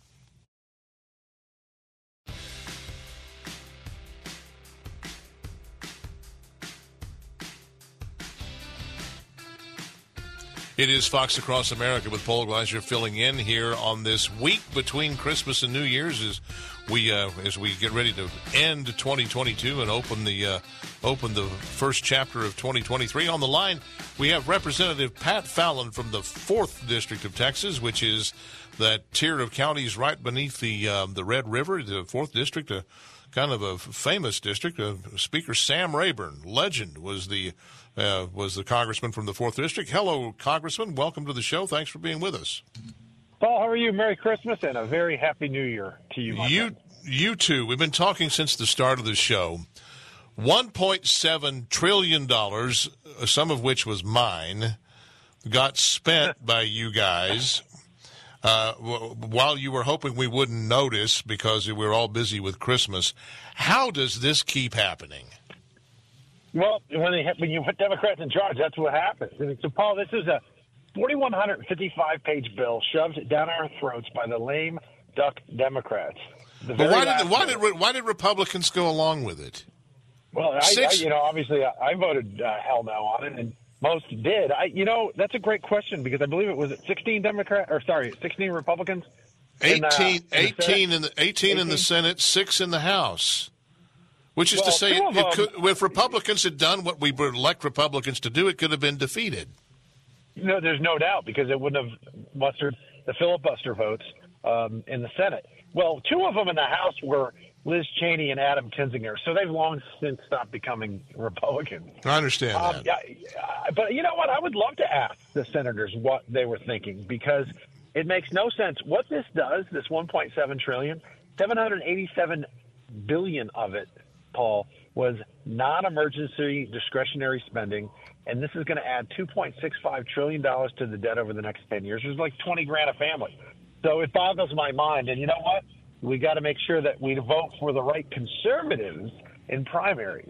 It is Fox Across America with Paul Gleiser filling in here on this week between Christmas and New Year's as we uh, as we get ready to end twenty twenty-two and open the uh, open the first chapter of twenty twenty-three. On the line, we have Representative Pat Fallon from the fourth District of Texas, which is that tier of counties right beneath the um, the Red River. The fourth District, a kind of a famous district. Uh, Speaker Sam Rayburn, legend, was the Uh, was the congressman from the fourth District. Hello, Congressman. Welcome to the show. Thanks for being with us. Paul, how are you? Merry Christmas and a very Happy New Year to you. My you, friend. you too. We've been talking since the start of the show. one point seven trillion dollars, some of which was mine, got spent by you guys uh, w- while you were hoping we wouldn't notice because we were all busy with Christmas. How does this keep happening? Well, when, they, when you put Democrats in charge, that's what happens. And so, Paul, this is a four thousand one hundred fifty-five page bill shoved down our throats by the lame duck Democrats. But why did why did why did Republicans go along with it? Well, I, I you know, obviously, I, I voted uh, hell no on it, and most did. I, you know, that's a great question because I believe it was sixteen Democrat or sorry, sixteen Republicans. eighteen, in, uh, in eighteen in the eighteen in the Senate, six in the House. Which is well, to say, it, it could, them, if Republicans had done what we would elect Republicans to do, it could have been defeated. No, there's no doubt, because it wouldn't have mustered the filibuster votes um, in the Senate. Well, two of them in the House were Liz Cheney and Adam Kinzinger, so they've long since stopped becoming Republicans. I understand um, that. Yeah, but you know what? I would love to ask the senators what they were thinking, because it makes no sense. What this does, this one point seven trillion dollars, seven hundred eighty-seven billion dollars of it, Paul, was non-emergency discretionary spending, and this is going to add two point six five trillion dollars to the debt over the next ten years. There's like twenty grand a family. So it boggles my mind. And you know what? We got to make sure that we vote for the right conservatives in primaries.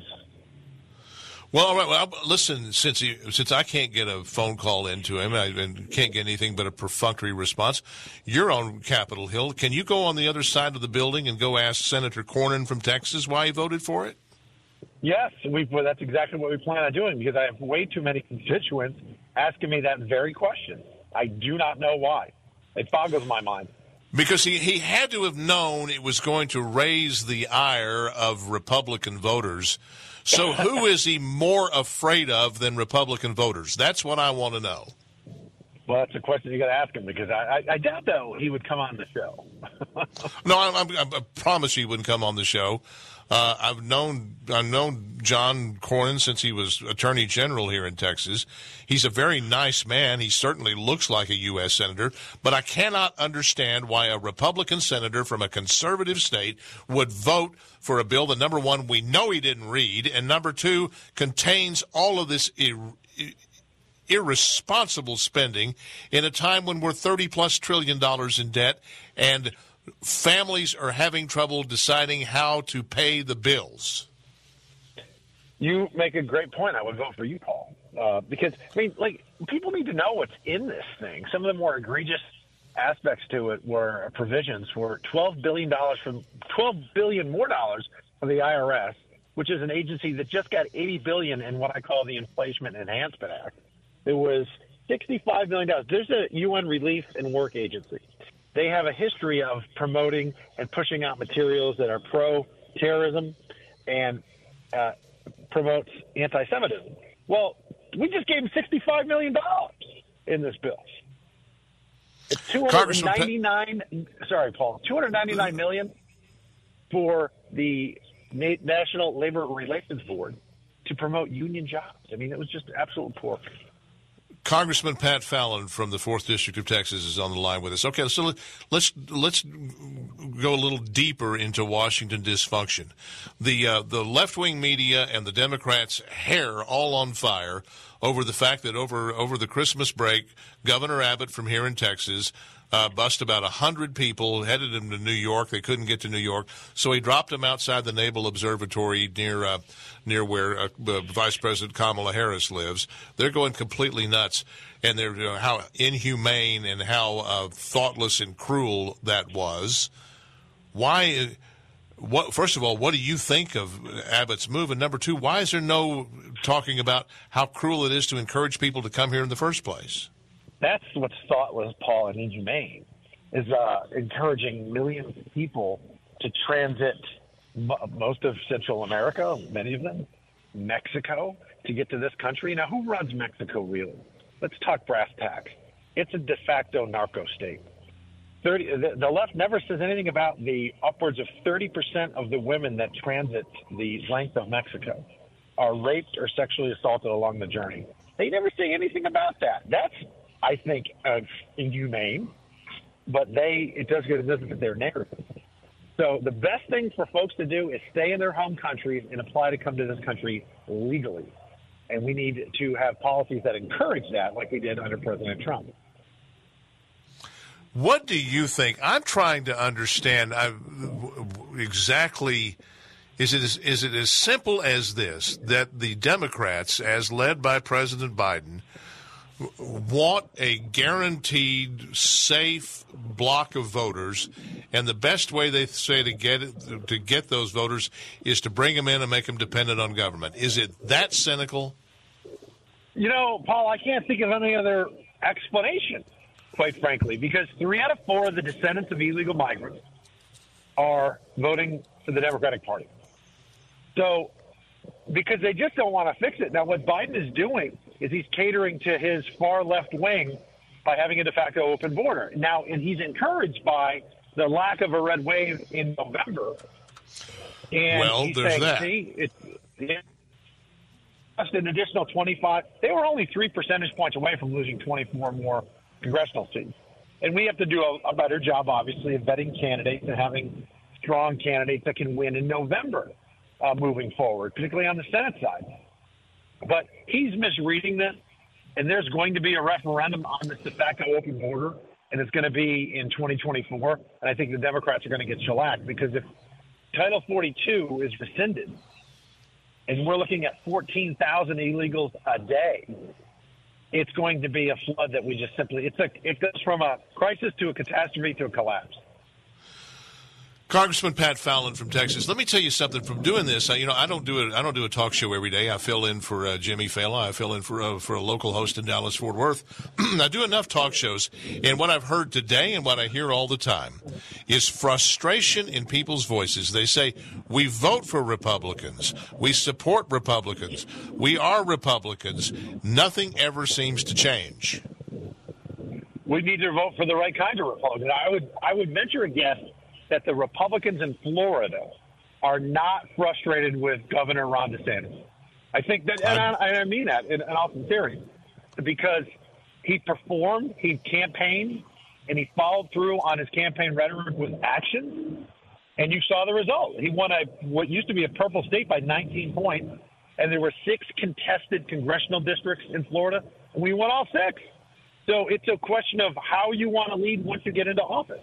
Well, all right. Well, listen, since he, since I can't get a phone call into him I, and can't get anything but a perfunctory response, you're on Capitol Hill. Can you go on the other side of the building and go ask Senator Cornyn from Texas why he voted for it? Yes, we, well, that's exactly what we plan on doing, because I have way too many constituents asking me that very question. I do not know why. It boggles my mind. Because he, he had to have known it was going to raise the ire of Republican voters. So who is he more afraid of than Republican voters? That's what I want to know. Well, that's a question you got to ask him, because I, I, I doubt, though, he would come on the show. No, I, I, I promise you he wouldn't come on the show. Uh, I've known I've known John Cornyn since he was Attorney General here in Texas. He's a very nice man. He certainly looks like a U S senator, but I cannot understand why a Republican senator from a conservative state would vote for a bill that, number one, we know he didn't read, and number two, contains all of this ir- irresponsible spending in a time when we're thirty plus trillion dollars in debt and families are having trouble deciding how to pay the bills. You make a great point. I would vote for you, Paul, uh, because I mean, like, people need to know what's in this thing. Some of the more egregious aspects to it were provisions for twelve billion dollars from twelve billion more dollars from the I R S, which is an agency that just got eighty billion in what I call the Inflation Enhancement Act. There was sixty-five million dollars. There's a U N Relief and Work Agency. They have a history of promoting and pushing out materials that are pro-terrorism and uh, promotes anti-Semitism. Well, we just gave them sixty-five million dollars in this bill. It's two hundred ninety-nine. Pe- sorry, Paul. two hundred ninety-nine million dollars for the Na- National Labor Relations Board to promote union jobs. I mean, it was just absolute pork. Congressman Pat Fallon from the fourth District of Texas is on the line with us. Okay, so let's let's go a little deeper into Washington dysfunction. The uh, the left-wing media and the Democrats' hair all on fire over the fact that over over the Christmas break, Governor Abbott from here in Texas uh, bussed about one hundred people, headed them to New York. They couldn't get to New York, so he dropped them outside the Naval Observatory near uh, near where uh, uh, Vice President Kamala Harris lives. They're going completely nuts, and they're you know, how inhumane and how uh, thoughtless and cruel that was. Why? What? First of all, what do you think of Abbott's move? And number two, why is there no talking about how cruel it is to encourage people to come here in the first place? That's what's thoughtless, Paul, and inhumane, is uh, encouraging millions of people to transit m- most of Central America, many of them, Mexico, to get to this country. Now, who runs Mexico, really? Let's talk brass tacks. It's a de facto narco state. thirty the, the left never says anything about the upwards of thirty percent of the women that transit the length of Mexico are raped or sexually assaulted along the journey. They never say anything about that. That's, I think, uh, inhumane, but they it does go to visit their narrative. So the best thing for folks to do is stay in their home countries and apply to come to this country legally. And we need to have policies that encourage that, like we did under President Trump. What do you think? I'm trying to understand I, exactly. Is it as, is it as simple as this, that the Democrats, as led by President Biden, want a guaranteed safe block of voters, and the best way they say to get it, to get those voters is to bring them in and make them dependent on government? Is it that cynical? You know, Paul, I can't think of any other explanation, quite frankly, because three out of four of the descendants of illegal migrants are voting for the Democratic Party. So, because they just don't want to fix it. Now, what Biden is doing is he's catering to his far left wing by having a de facto open border. Now, and he's encouraged by the lack of a red wave in November. And well, he's there's saying, that. See, it's, it's just an additional twenty-five. They were only three percentage points away from losing twenty-four more congressional seats. And we have to do a, a better job, obviously, of vetting candidates and having strong candidates that can win in November. Uh, moving forward, particularly on the Senate side. But he's misreading this, and there's going to be a referendum on this de facto open border, and it's going to be in twenty twenty-four. And I think the Democrats are going to get shellacked, because if Title forty-two is rescinded, and we're looking at fourteen thousand illegals a day, it's going to be a flood that we just simply, it's a, it goes from a crisis to a catastrophe to a collapse. Congressman Pat Fallon from Texas. Let me tell you something. From doing this, I, you know, I don't do it. I don't do a talk show every day. I fill in for uh, Jimmy Fallon. I fill in for uh, for a local host in Dallas Fort Worth. I do enough talk shows, and what I've heard today and what I hear all the time is frustration in people's voices. They say, "We vote for Republicans. We support Republicans. We are Republicans. Nothing ever seems to change." We need to vote for the right kind of Republican. I would I would venture a guess that the Republicans in Florida are not frustrated with Governor Ron DeSantis. I think that, and I, and I mean that in, in all sincerity, because he performed, he campaigned, and he followed through on his campaign rhetoric with action, and you saw the result. He won a what used to be a purple state by nineteen points, and there were six contested congressional districts in Florida, and we won all six. So it's a question of how you want to lead once you get into office.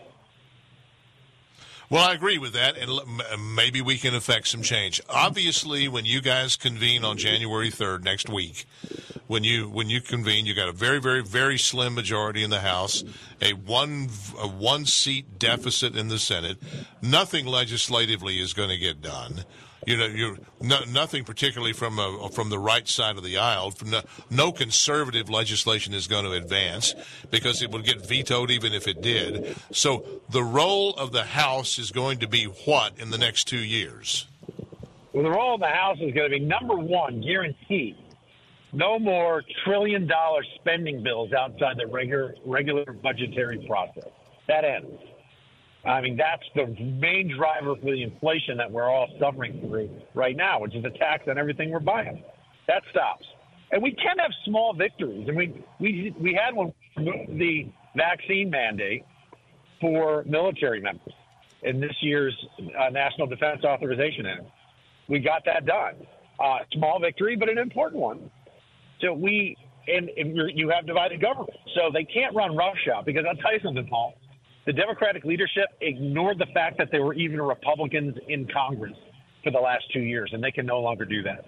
Well, I agree with that, and maybe we can affect some change. Obviously, when you guys convene on January third next week, when you when you convene, you got a very, very, very slim majority in the House, a one a one seat deficit in the Senate. Nothing legislatively is going to get done. You know, you're no, nothing particularly from a, from the right side of the aisle. No, no conservative legislation is going to advance because it would get vetoed even if it did. So the role of the House is going to be what in the next two years? Well, the role of the House is going to be, number one, guaranteed no more trillion-dollar spending bills outside the regular regular budgetary process. That ends. I mean, that's the main driver for the inflation that we're all suffering through right now, which is a tax on everything we're buying. That stops. And we can have small victories. And we we we had one, the vaccine mandate for military members in this year's uh, National Defense Authorization Act. We got that done. Uh, small victory, but an important one. So we and, and you're, you have divided government. So they can't run roughshod, because I'll tell you something, Paul. The Democratic leadership ignored the fact that there were even Republicans in Congress for the last two years, and they can no longer do that.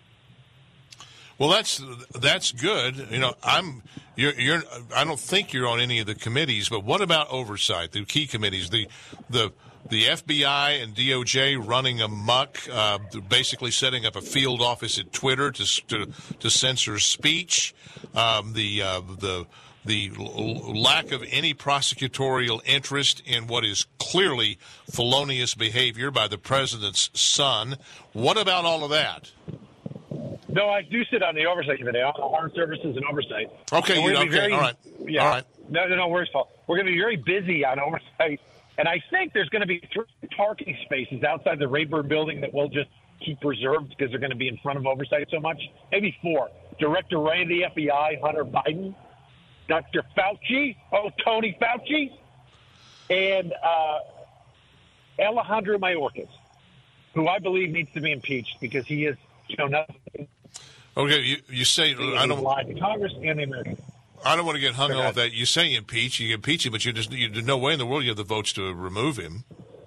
Well, that's that's good. You know, I'm you're you're I don't think you're on any of the committees, but what about oversight? The key committees, the the the F B I and D O J running amok, uh, basically setting up a field office at Twitter to to, to censor speech. Um, the uh, the the l- lack of any prosecutorial interest in what is clearly felonious behavior by the president's son. What about all of that? No, I do sit on the oversight committee, on the armed services and oversight. Okay, and you know, okay, very, all right. Yeah, all right. No, no, no worries, Paul. We're going to be very busy on oversight, and I think there's going to be three parking spaces outside the Rayburn building that we'll just keep reserved because they're going to be in front of oversight so much. Maybe four. Director Ray of the F B I, Hunter Biden, Doctor Fauci, oh, Tony Fauci, and uh, Alejandro Mayorkas, who I believe needs to be impeached because he is, you know, nothing. Okay, you, you say I don't lie to Congress and the Americans. I don't want to get hung up with that. You say impeach, you impeach him, but you just you, there's no way in the world you have the votes to remove him.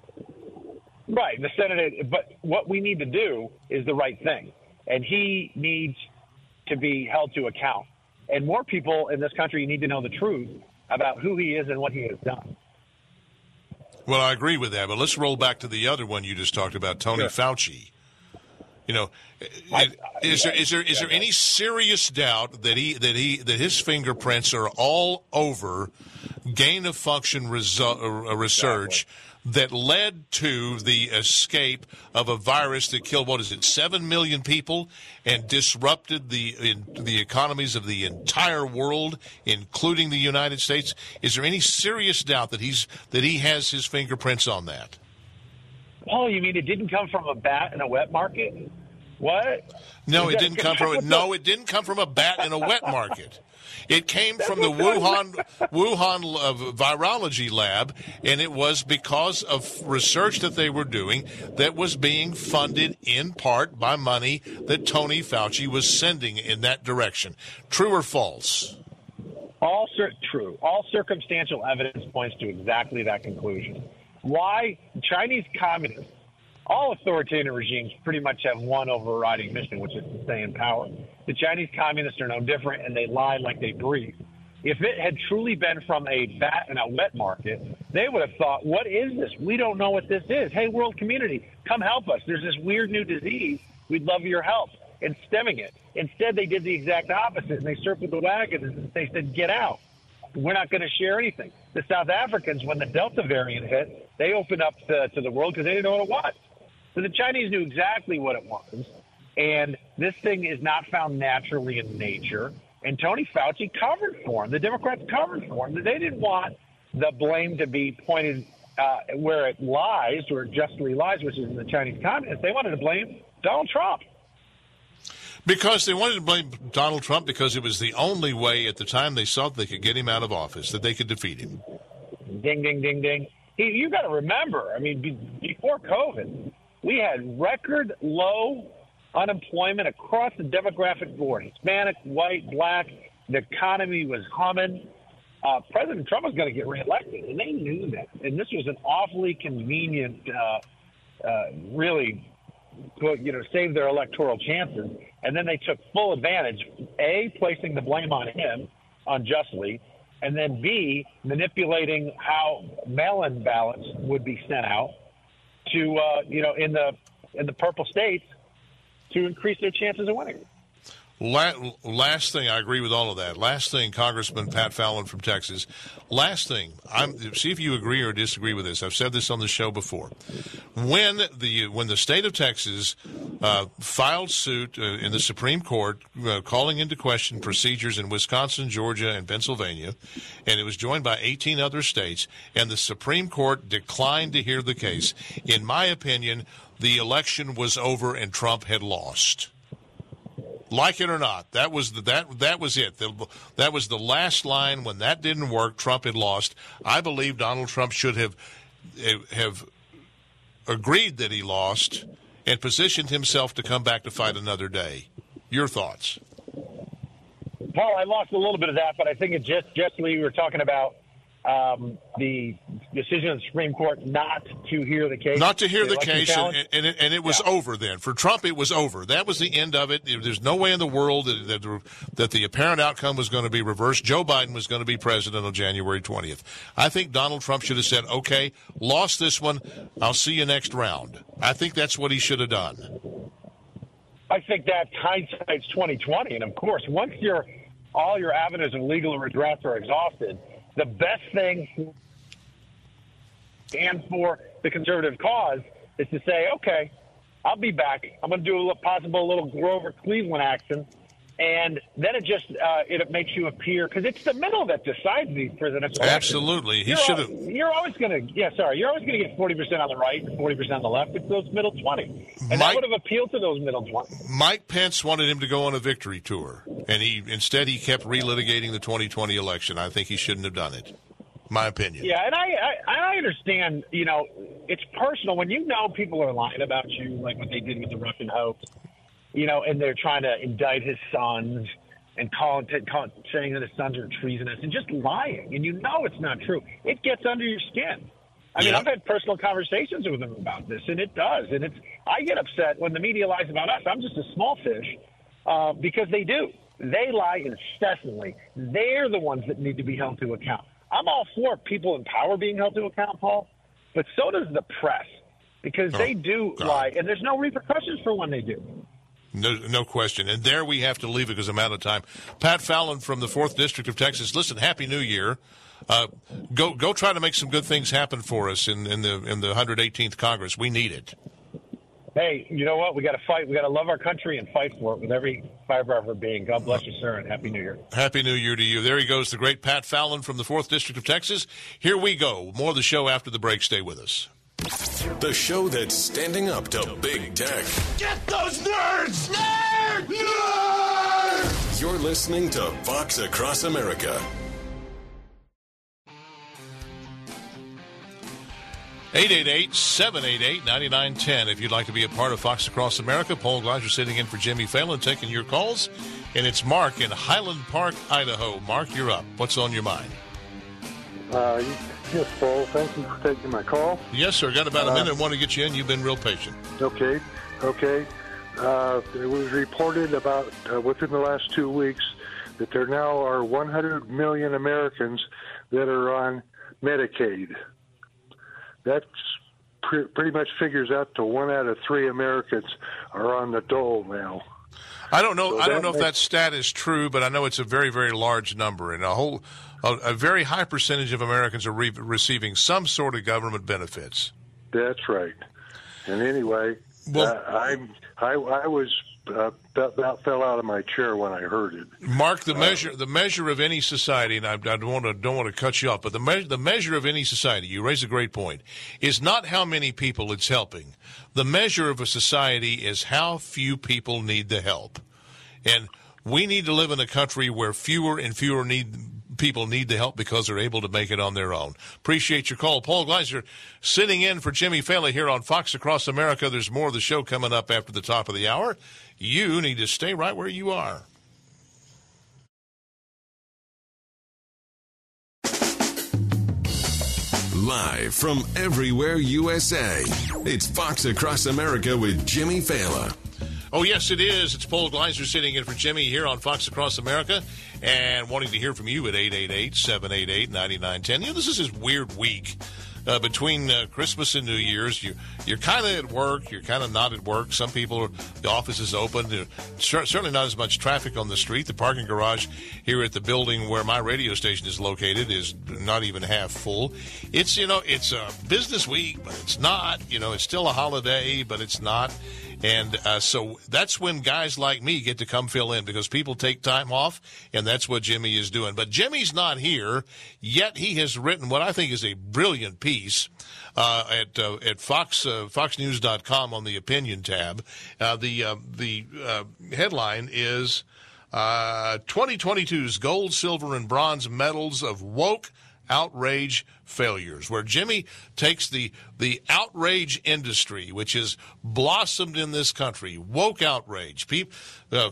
Right, the Senate. But what we need to do is the right thing, and he needs to be held to account. And more people in this country need to know the truth about who he is and what he has done. Well, I agree with that, but let's roll back to the other one you just talked about, Tony sure. Fauci. You know, I, is there is there is there any serious doubt that he that he that his fingerprints are all over gain of function resu- uh, research exactly. that led to the escape of a virus that killed what is it seven million people and disrupted the in, the economies of the entire world, including the United States? Is there any serious doubt that he's that he has his fingerprints on that? Oh, you mean it didn't come from a bat in a wet market? What? No, it didn't come from. No, it didn't come from a bat in a wet market. It came from the Wuhan Wuhan uh, virology lab, and it was because of research that they were doing that was being funded in part by money that Tony Fauci was sending in that direction. True or false? All cir- true. All circumstantial evidence points to exactly that conclusion. Why Chinese communists, all authoritarian regimes pretty much have one overriding mission, which is to stay in power. The Chinese communists are no different, and they lie like they breathe. If it had truly been from a bat in a wet market, they would have thought, what is this? We don't know what this is. Hey, world community, come help us. There's this weird new disease. We'd love your help in stemming it. Instead, they did the exact opposite, and they circled the wagons, and they said, get out. We're not going to share anything. The South Africans, when the Delta variant hit, they opened up to, to the world because they didn't know what it was. So the Chinese knew exactly what it was. And this thing is not found naturally in nature. And Tony Fauci covered for him. The Democrats covered for him. They didn't want the blame to be pointed uh, where it lies, where it justly lies, which is in the Chinese Communists, they wanted to blame Donald Trump. Because they wanted to blame Donald Trump because it was the only way at the time they saw they could get him out of office, that they could defeat him. Ding, ding, ding, ding. He, you got to remember, I mean, be, before COVID, we had record low unemployment across the demographic board. Hispanic, white, black. The economy was humming. Uh, President Trump was going to get reelected, and they knew that. And this was an awfully convenient, uh, uh, really, you know, save their electoral chances. And then they took full advantage, A, placing the blame on him unjustly, and then B, manipulating how mail-in ballots would be sent out to, uh, you know, in the in the purple states to increase their chances of winning. Last thing, I agree with all of that. Last thing, Congressman Pat Fallon from Texas. Last thing, I'm see if you agree or disagree with this. I've said this on the show before. When the when the state of Texas uh, filed suit uh, in the Supreme Court, uh, calling into question procedures in Wisconsin, Georgia, and Pennsylvania, and it was joined by eighteen other states, and the Supreme Court declined to hear the case. In my opinion, the election was over and Trump had lost. Like it or not, that was the, that that was it. The, that was the last line. When that didn't work, Trump had lost. I believe Donald Trump should have have agreed that he lost and positioned himself to come back to fight another day. Your thoughts? Paul, I lost a little bit of that, but I think it just justly we were talking about um, the decision of the Supreme Court not to hear the case. Not to hear the, the case, and, and, it, and it was yeah. over then. For Trump, it was over. That was the end of it. There's no way in the world that, that, that the apparent outcome was going to be reversed. Joe Biden was going to be president on January twentieth. I think Donald Trump should have said, okay, lost this one. I'll see you next round. I think that's what he should have done. I think that hindsight's twenty twenty. And, of course, once you're, all your avenues of legal redress are exhausted, the best thing and for the conservative cause is to say, okay, I'll be back. I'm going to do a little, possible little Grover Cleveland action. And then it just uh, it makes you appear, because it's the middle that decides these presidential elections. Absolutely. He you're should have. Al- you're always going to, yeah, sorry, you're always going to get forty percent on the right and forty percent on the left. It's those middle twenty. And Mike, that would have appealed to those middle twenty. Mike Pence wanted him to go on a victory tour, and he instead he kept relitigating the twenty twenty election. I think he shouldn't have done it. My opinion. Yeah, and I, I, I understand, you know, it's personal. When you know people are lying about you, like what they did with the Russian hoax, you know, and they're trying to indict his sons and call, call saying that his sons are treasonous and just lying, and you know it's not true. It gets under your skin. I mean, yeah. I've had personal conversations with them about this, and it does. And it's I get upset when the media lies about us. I'm just a small fish uh, because they do. They lie incessantly. They're the ones that need to be held to account. I'm all for people in power being held to account, Paul, but so does the press, because oh, they do God. lie, and there's no repercussions for when they do. No, no question. And there we have to leave it because I'm out of time. Pat Fallon from the fourth District of Texas. Listen, Happy New Year. Uh, go go try to make some good things happen for us in, in the in the one hundred eighteenth Congress. We need it. Hey, you know what? We got to fight. We got to love our country and fight for it with every fiber of our being. God bless you, sir, and Happy New Year. Happy New Year to you. There he goes, the great Pat Fallon from the fourth District of Texas. Here we go. More of the show after the break. Stay with us. The show that's standing up to big tech. Get those nerds! Nerd! Nerd! You're listening to Fox Across America. eight eight eight, seven eight eight, nine nine one zero if you'd like to be a part of Fox Across America. Paul Gleiser sitting in for Jimmy Fallon, taking your calls. And it's Mark in Highland Park, Idaho. Mark, you're up. What's on your mind? Uh, yes, Paul. Thank you for taking my call. Yes, sir. Got about a minute. Uh, want to get you in. You've been real patient. Okay. Okay. Uh, it was reported about uh, within the last two weeks that there now are one hundred million Americans that are on Medicaid. That pre- pretty much figures out to one out of three Americans are on the dole now. I don't know. So I don't know makes, if that stat is true, but I know it's a very, very large number, and a whole, a, a very high percentage of Americans are re- receiving some sort of government benefits. That's right. And anyway, well, uh, I'm I, I was uh, about fell out of my chair when I heard it. Mark, the measure the measure of any society, and I, I don't want to don't want to cut you off, but the me- the measure of any society, you raise a great point, is not how many people it's helping. The measure of a society is how few people need the help, and we need to live in a country where fewer and fewer need people need the help because they're able to make it on their own. Appreciate your call. Paul Gleiser sitting in for Jimmy Failla here on Fox Across America. There's more of the show coming up after the top of the hour. You need to stay right where you are. Live from everywhere U S A, it's Fox Across America with Jimmy Failla. Oh, yes, it is. It's Paul Gleiser sitting in for Jimmy here on Fox Across America and wanting to hear from you at eight eight eight, seven eight eight, nine nine one zero. You know, this is this weird week uh, between uh, Christmas and New Year's. You, you're kind of at work. You're kind of not at work. Some people, are, the office is open. There's certainly not as much traffic on the street. The parking garage here at the building where my radio station is located is not even half full. It's, you know, it's a business week, but it's not. You know, it's still a holiday, but it's not. And uh, so that's when guys like me get to come fill in because people take time off, and that's what Jimmy is doing. But Jimmy's not here, yet he has written what I think is a brilliant piece uh, at uh, at Fox uh, fox news dot com on the opinion tab. Uh, the uh, the uh, headline is uh, twenty twenty-two's gold, silver, and bronze medals of woke outrage failures, where Jimmy takes the the outrage industry, which has blossomed in this country, woke outrage, people, uh,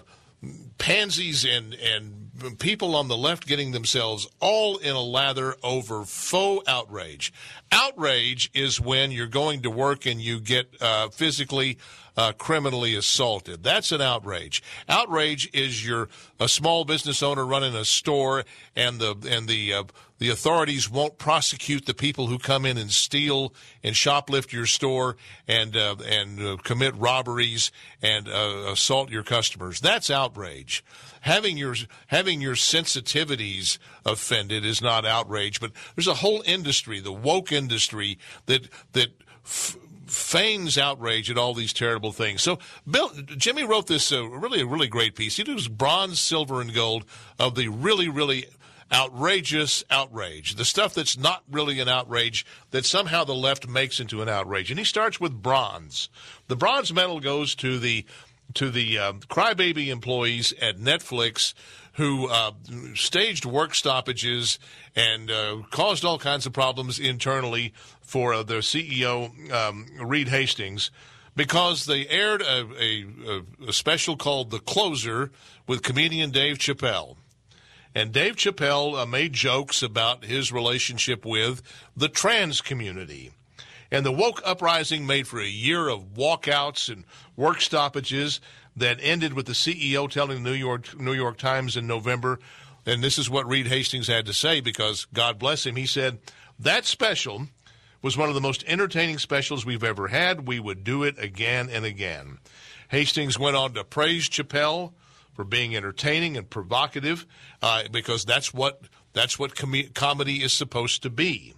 pansies and and people on the left getting themselves all in a lather over faux outrage. Outrage is when you're going to work and you get uh, physically Uh, criminally assaulted. That's an outrage. Outrage is you're a small business owner running a store, and the and the uh, the authorities won't prosecute the people who come in and steal and shoplift your store and uh, and uh, commit robberies and uh, assault your customers. That's outrage. Having your having your sensitivities offended is not outrage, but there's a whole industry, the woke industry, that that. F- feigns outrage at all these terrible things. So Bill, Jimmy wrote this uh, really, really great piece. He does bronze, silver, and gold of the really, really outrageous outrage, the stuff that's not really an outrage that somehow the left makes into an outrage. And he starts with bronze. The bronze medal goes to the to the uh, crybaby employees at Netflix who uh, staged work stoppages and uh, caused all kinds of problems internally for uh, their C E O, um, Reed Hastings, because they aired a, a, a special called The Closer with comedian Dave Chappelle. And Dave Chappelle uh, made jokes about his relationship with the trans community. And the woke uprising made for a year of walkouts and work stoppages that ended with the C E O telling the New York New York Times in November, and this is what Reed Hastings had to say because, God bless him, he said, that special was one of the most entertaining specials we've ever had. We would do it again and again. Hastings went on to praise Chappelle for being entertaining and provocative uh, because that's what that's what com- comedy is supposed to be.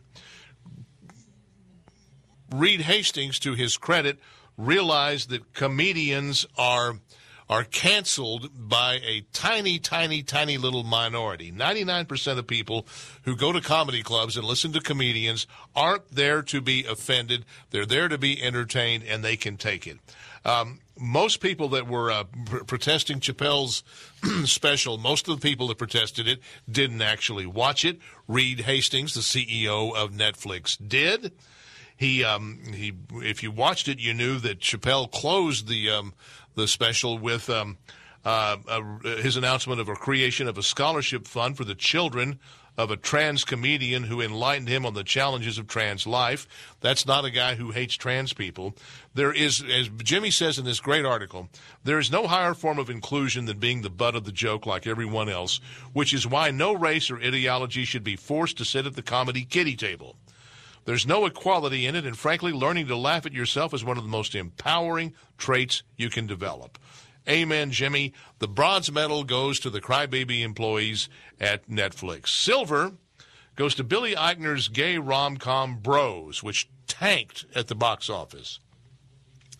Reed Hastings, to his credit, realized that comedians are are canceled by a tiny, tiny, tiny little minority. ninety-nine percent of people who go to comedy clubs and listen to comedians aren't there to be offended. They're there to be entertained, and they can take it. Um, most people that were uh, pr- protesting Chappelle's special, most of the people that protested it didn't actually watch it. Reed Hastings, the C E O of Netflix, did. He, um, he, if you watched it, you knew that Chappelle closed the um, the special with um, uh, uh, his announcement of a creation of a scholarship fund for the children of a trans comedian who enlightened him on the challenges of trans life. That's not a guy who hates trans people. There is, as Jimmy says in this great article, there is no higher form of inclusion than being the butt of the joke like everyone else, which is why no race or ideology should be forced to sit at the comedy kiddie table. There's no equality in it, and frankly, learning to laugh at yourself is one of the most empowering traits you can develop. Amen, Jimmy. The bronze medal goes to the crybaby employees at Netflix. Silver goes to Billy Eichner's gay rom-com Bros, which tanked at the box office.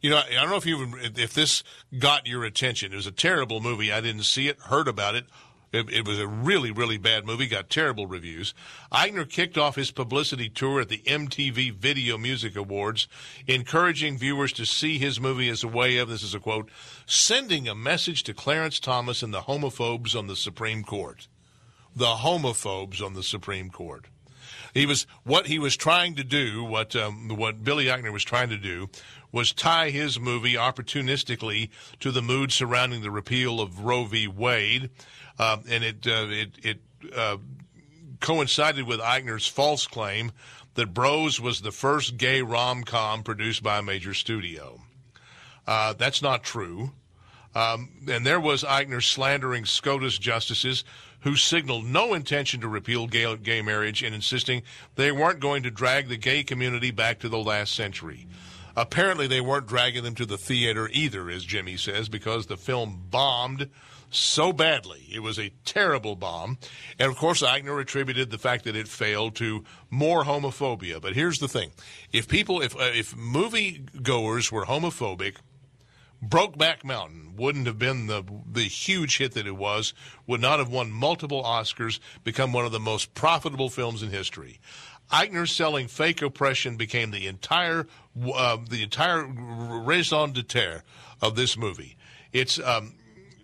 You know, I don't know if you if this got your attention. It was a terrible movie. I didn't see it, heard about it. It, it was a really, really bad movie, got terrible reviews. Eigner kicked off his publicity tour at the M T V Video Music Awards, encouraging viewers to see his movie as a way of, this is a quote, sending a message to Clarence Thomas and the homophobes on the Supreme Court. The homophobes on the Supreme Court. He was, what he was trying to do, what, um, what Billy Eichner was trying to do, was tie his movie opportunistically to the mood surrounding the repeal of Roe v. Wade. Uh, and it uh, it, it uh, coincided with Eichner's false claim that Bros was the first gay rom-com produced by a major studio. Uh, that's not true. Um, and there was Eichner slandering SCOTUS justices who signaled no intention to repeal gay, gay marriage and insisting they weren't going to drag the gay community back to the last century. Apparently they weren't dragging them to the theater either, as Jimmy says, because the film bombed so badly. It was a terrible bomb. And, of course, Eichner attributed the fact that it failed to more homophobia. But here's the thing. If people, if, uh, if movie-goers were homophobic, Brokeback Mountain wouldn't have been the the huge hit that it was, would not have won multiple Oscars, become one of the most profitable films in history. Eichner selling fake oppression became the entire uh, the entire raison d'etre of this movie. It's um,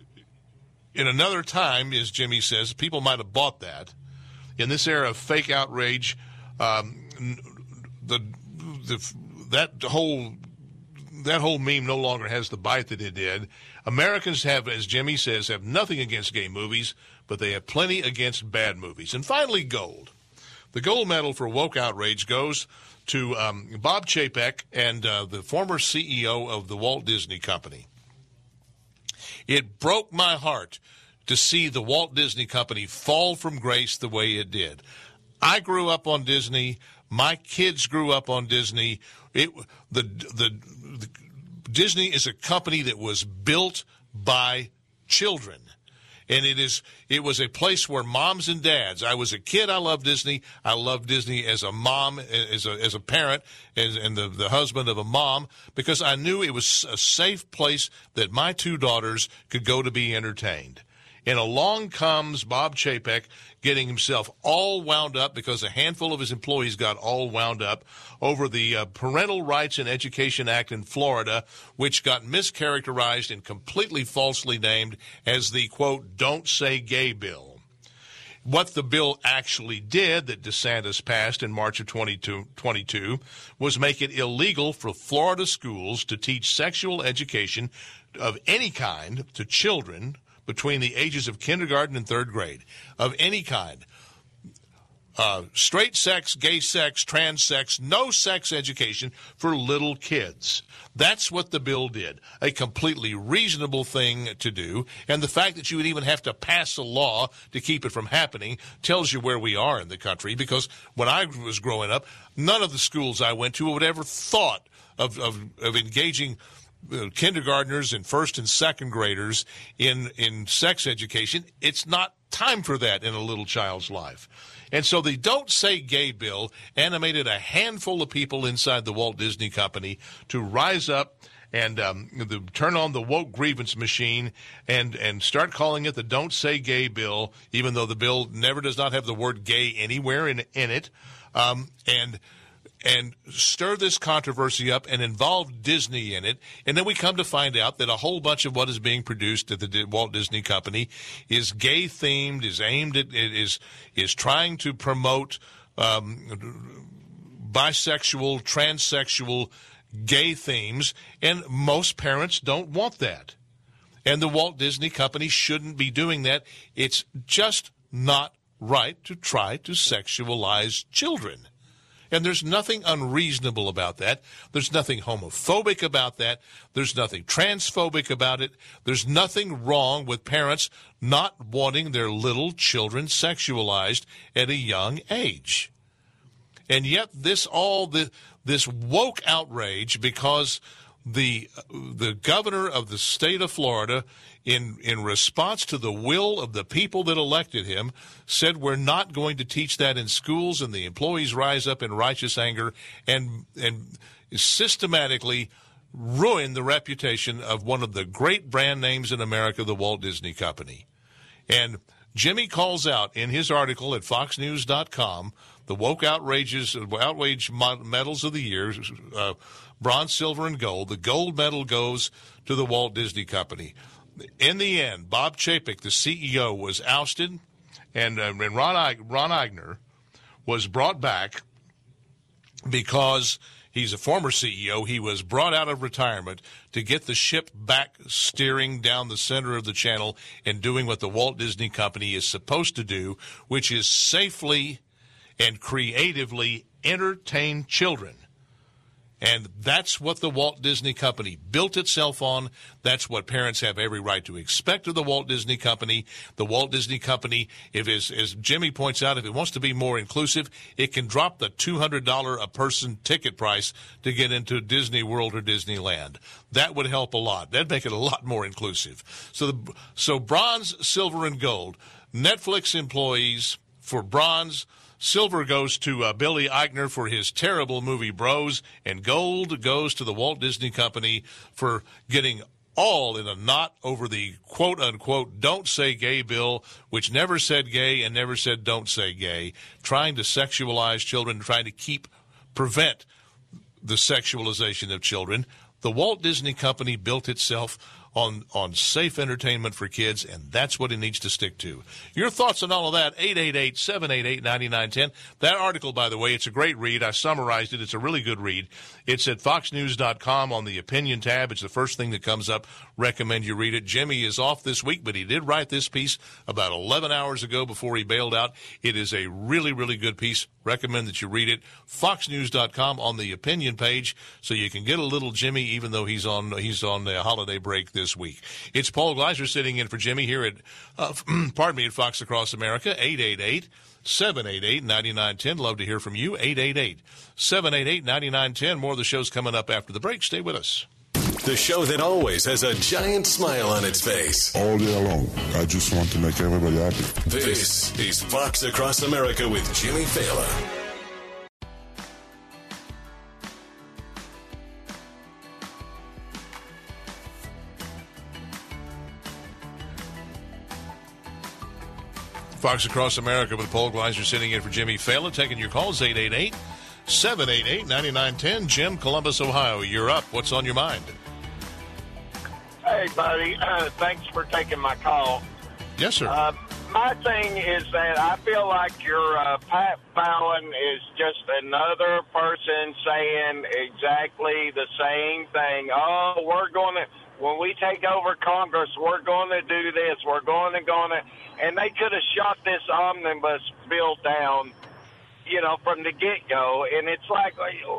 in another time, as Jimmy says, people might have bought that. In this era of fake outrage, um, the the that whole that whole meme no longer has the bite that it did. Americans have, as Jimmy says, have nothing against gay movies, but they have plenty against bad movies. And finally, gold. The gold medal for woke outrage goes to um, Bob Chapek and uh, the former C E O of the Walt Disney Company. It broke my heart to see the Walt Disney Company fall from grace the way it did. I grew up on Disney. My kids grew up on Disney. It, the, the, the Disney is a company that was built by children. And it is. It was a place where moms and dads. I was a kid. I loved Disney. I loved Disney as a mom, as a as a parent, as, and the, the husband of a mom, because I knew it was a safe place that my two daughters could go to be entertained. And along comes Bob Chapek getting himself all wound up because a handful of his employees got all wound up over the uh, Parental Rights and Education Act in Florida, which got mischaracterized and completely falsely named as the, quote, Don't Say Gay bill. What the bill actually did that DeSantis passed in March of twenty twenty-two was make it illegal for Florida schools to teach sexual education of any kind to children between the ages of kindergarten and third grade, of any kind. Uh, straight sex, gay sex, trans sex, no sex education for little kids. That's what the bill did. A completely reasonable thing to do. And the fact that you would even have to pass a law to keep it from happening tells you where we are in the country. Because when I was growing up, none of the schools I went to would ever thought of, of, of engaging Uh, kindergartners and first and second graders in, in sex education. It's not time for that in a little child's life. And so the Don't Say Gay bill animated a handful of people inside the Walt Disney Company to rise up and um, the, turn on the woke grievance machine and, and start calling it the Don't Say Gay bill, even though the bill never does not have the word gay anywhere in, in it. Um, and and stir this controversy up and involve Disney in it. And then we come to find out that a whole bunch of what is being produced at the Walt Disney Company is gay-themed, is aimed at, is, is trying to promote um, bisexual, transsexual, gay themes, and most parents don't want that. And the Walt Disney Company shouldn't be doing that. It's just not right to try to sexualize children. And there's nothing unreasonable about that. There's nothing homophobic about that. There's nothing transphobic about it. There's nothing wrong with parents not wanting their little children sexualized at a young age. And yet this all the this woke outrage because the the governor of the state of Florida, in in response to the will of the people that elected him, said we're not going to teach that in schools, and the employees rise up in righteous anger and and systematically ruin the reputation of one of the great brand names in America, the Walt Disney Company. And Jimmy calls out in his article at fox news dot com, the woke outrages, outrage medals of the year, uh, bronze, silver, and gold. The gold medal goes to the Walt Disney Company. In the end, Bob Chapek, the C E O, was ousted, and, uh, and Ron, I- Ron Eigner was brought back because he's a former C E O. He was brought out of retirement to get the ship back steering down the center of the channel and doing what the Walt Disney Company is supposed to do, which is safely and creatively entertain children. And that's what the Walt Disney Company built itself on. That's what parents have every right to expect of the Walt Disney Company. The Walt Disney Company, if as, as Jimmy points out, if it wants to be more inclusive, it can drop the two hundred dollars a person ticket price to get into Disney World or Disneyland. That would help a lot. That'd make it a lot more inclusive. So, the, so bronze, silver, and gold. Netflix employees for bronze. Silver goes to uh, Billy Eichner for his terrible movie Bros, and gold goes to the Walt Disney Company for getting all in a knot over the quote-unquote don't say gay bill, which never said gay and never said don't say gay, trying to sexualize children, trying to keep, prevent the sexualization of children. The Walt Disney Company built itself on on safe entertainment for kids, and that's what it needs to stick to. Your thoughts on all of that, eight eight eight, seven eight eight, nine nine one zero. That article, by the way, it's a great read. I summarized it. It's a really good read. It's at fox news dot com on the opinion tab. It's the first thing that comes up. Recommend you read it. Jimmy is off this week, but he did write this piece about eleven hours ago before he bailed out. It is a really, really good piece. Recommend that you read it. fox news dot com on the opinion page, so you can get a little Jimmy, even though he's on he's on the holiday break this week. It's Paul Gleiser sitting in for Jimmy here at uh, pardon me at Fox Across America. eight eight eight, seven eight eight, nine nine one zero. Love to hear from you. eight eight eight, seven eight eight, nine nine one zero. More of the show's coming up after the break. Stay with us. The show that always has a giant smile on its face. All day long, I just want to make everybody happy. This is Fox Across America with Jimmy Failla. Fox Across America with Paul Gleiser sitting in for Jimmy Failla. Taking your calls, eight eight eight, seven eight eight, nine nine one zero. Jim, Columbus, Ohio, you're up. What's on your mind? Hey, buddy. Uh, thanks for taking my call. Yes, sir. Uh, my thing is that I feel like your uh, Pat Fallon is just another person saying exactly the same thing. Oh, we're going to, when we take over Congress, we're going to do this. We're going to, going to, and they could have shot this omnibus bill down, you know, from the get-go. And it's like,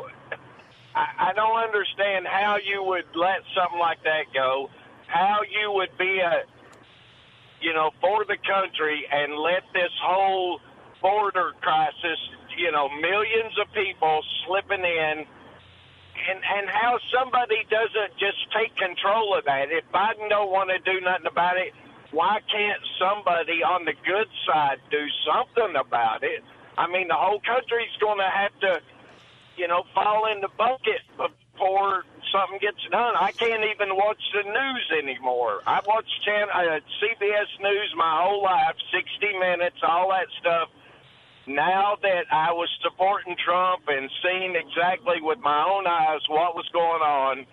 I, I don't understand how you would let something like that go, how you would be a, you know, for the country and let this whole border crisis, you know, millions of people slipping in, and, and how somebody doesn't just take control of that. If Biden don't want to do nothing about it, why can't somebody on the good side do something about it? I mean, the whole country's going to have to, you know, fall in the bucket before something gets done. I can't even watch the news anymore. I've watched Chan- uh, C B S News my whole life, sixty minutes, all that stuff. Now that I was supporting Trump and seeing exactly with my own eyes what was going on,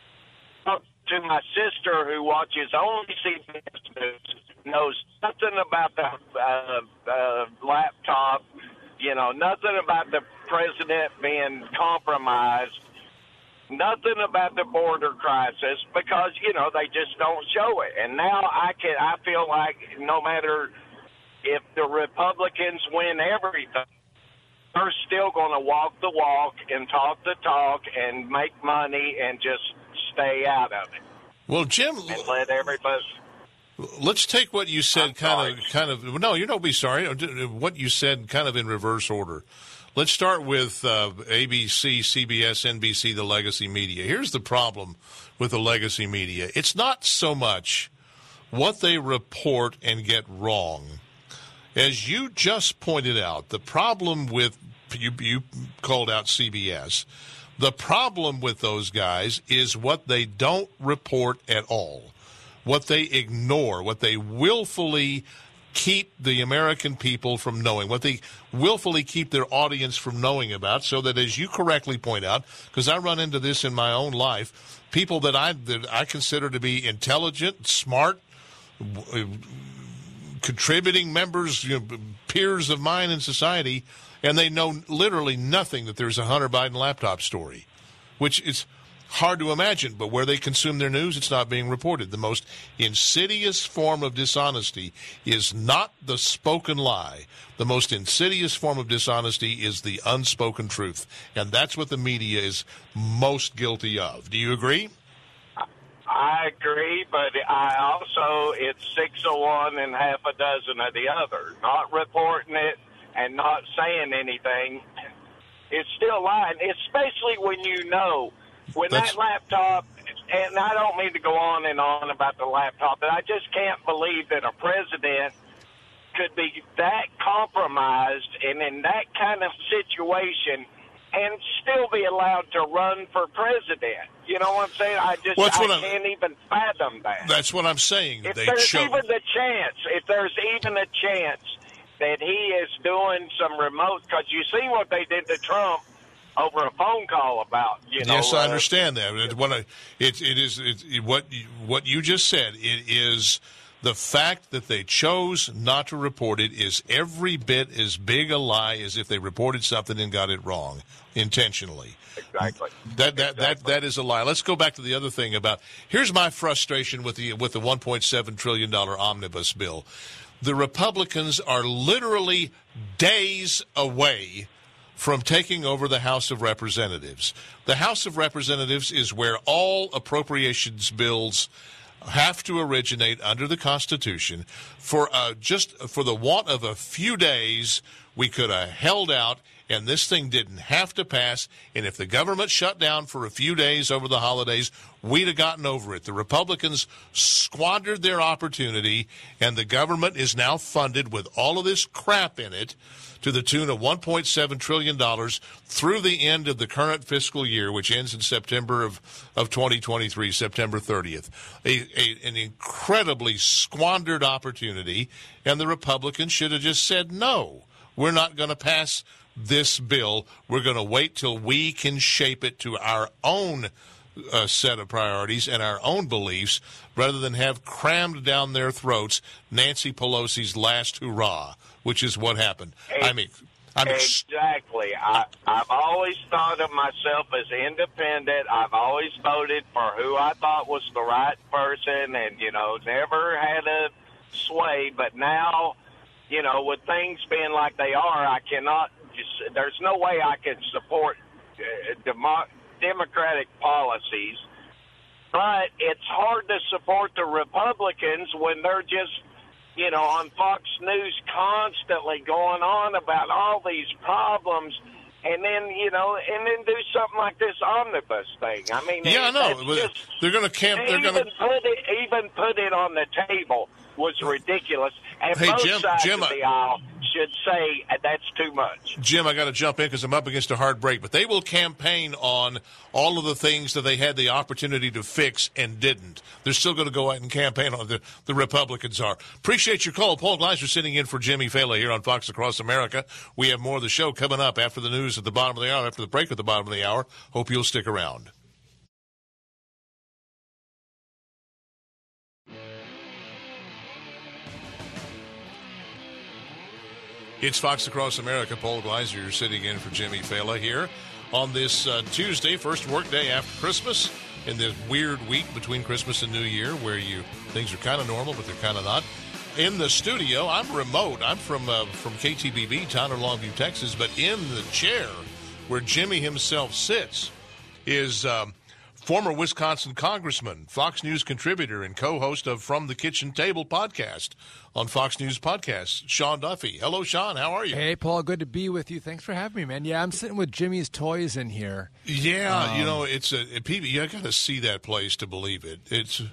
to my sister who watches only C B S News, knows nothing about the uh, uh, laptop, you know, nothing about the president being compromised, nothing about the border crisis, because, you know, they just don't show it. And now I can, I feel like no matter if the Republicans win everything, they're still going to walk the walk and talk the talk and make money and just stay out of it. Well, Jim, and let everybody. Let's take what you said, I'm kind of, kind of. No, you don't be sorry. What you said, kind of in reverse order. Let's start with uh, A B C, C B S, N B C, the legacy media. Here's the problem with the legacy media. It's not so much what they report and get wrong. As you just pointed out, the problem with, you, you called out C B S, The problem with those guys is what they don't report at all, what they ignore, what they willfully keep the American people from knowing, what they willfully keep their audience from knowing about, so that, as you correctly point out, because I run into this in my own life, people that I that I consider to be intelligent, smart, w- contributing members, you know, peers of mine in society, and they know literally nothing that there's a Hunter Biden laptop story, which is hard to imagine, but where they consume their news, it's not being reported. The most insidious form of dishonesty is not the spoken lie. The most insidious form of dishonesty is the unspoken truth, and that's what the media is most guilty of. Do you agree? I agree, but I also, it's six of one and half a dozen of the other. Not reporting it and not saying anything, it's still lying, especially when you know. When That's, that laptop, and I don't mean to go on and on about the laptop, but I just can't believe that a president could be that compromised and in that kind of situation and still be allowed to run for president. You know what I'm saying? I just well, I can't I'm, even fathom that. That's what I'm saying. If they there's show, even the chance, if there's even a chance that he is doing some remote, because you see what they did to Trump over a phone call about, you know. Yes, I uh, understand that. It, what I, it, it is it, it, what you, what you just said. It is the fact that they chose not to report it is every bit as big a lie as if they reported something and got it wrong intentionally. Exactly. That that exactly. that that is a lie. Let's go back to the other thing about. Here's my frustration with the with the one point seven trillion dollars omnibus bill. The Republicans are literally days away from taking over the House of Representatives. The House of Representatives is where all appropriations bills have to originate under the Constitution. For uh, just for the want of a few days, we could have held out, and this thing didn't have to pass. And if the government shut down for a few days over the holidays, we'd have gotten over it. The Republicans squandered their opportunity, and the government is now funded with all of this crap in it to the tune of one point seven trillion dollars through the end of the current fiscal year, which ends in September of, of twenty twenty-three, September thirtieth. A, a, an incredibly squandered opportunity, and the Republicans should have just said, no, we're not going to pass this bill. We're going to wait till we can shape it to our own uh, set of priorities and our own beliefs, rather than have crammed down their throats Nancy Pelosi's last hurrah, which is what happened. I mean, I mean, exactly. I, I've always thought of myself as independent. I've always voted for who I thought was the right person, and you know, never had a sway. But now, you know, with things being like they are, I cannot. Just, there's no way I can support uh, demo, Democratic policies. But it's hard to support the Republicans when they're just, you know, on Fox News constantly going on about all these problems, and then, you know, and then do something like this omnibus thing. I mean, yeah, I know. Just, they're going to camp. They're even going to put it, even put it on the table was ridiculous. And hey, both Jim, sides Jim, of the aisle should say that's too much. Jim, I got to jump in because I'm up against a hard break. But they will campaign on all of the things that they had the opportunity to fix and didn't. They're still going to go out and campaign on the the Republicans are. Appreciate your call. Paul Gleiser sitting in for Jimmy Fallon here on Fox Across America. We have more of the show coming up after the news at the bottom of the hour, after the break at the bottom of the hour. Hope you'll stick around. It's Fox Across America. Paul Gleiser sitting in for Jimmy Fallon here on this uh, Tuesday, first work day after Christmas, in this weird week between Christmas and New Year where you things are kind of normal, but they're kind of not. In the studio, I'm remote. I'm from uh, from K T B B, Tyler, Longview, Texas, but in the chair where Jimmy himself sits is um, former Wisconsin congressman, Fox News contributor, and co-host of From the Kitchen Table podcast on Fox News Podcasts, Sean Duffy. Hello, Sean. How are you? Hey, Paul. Good to be with you. Thanks for having me, man. Yeah, I'm sitting with Jimmy's Toys in here. Yeah, um, you know, it's a it, people. You got to see that place to believe it. It's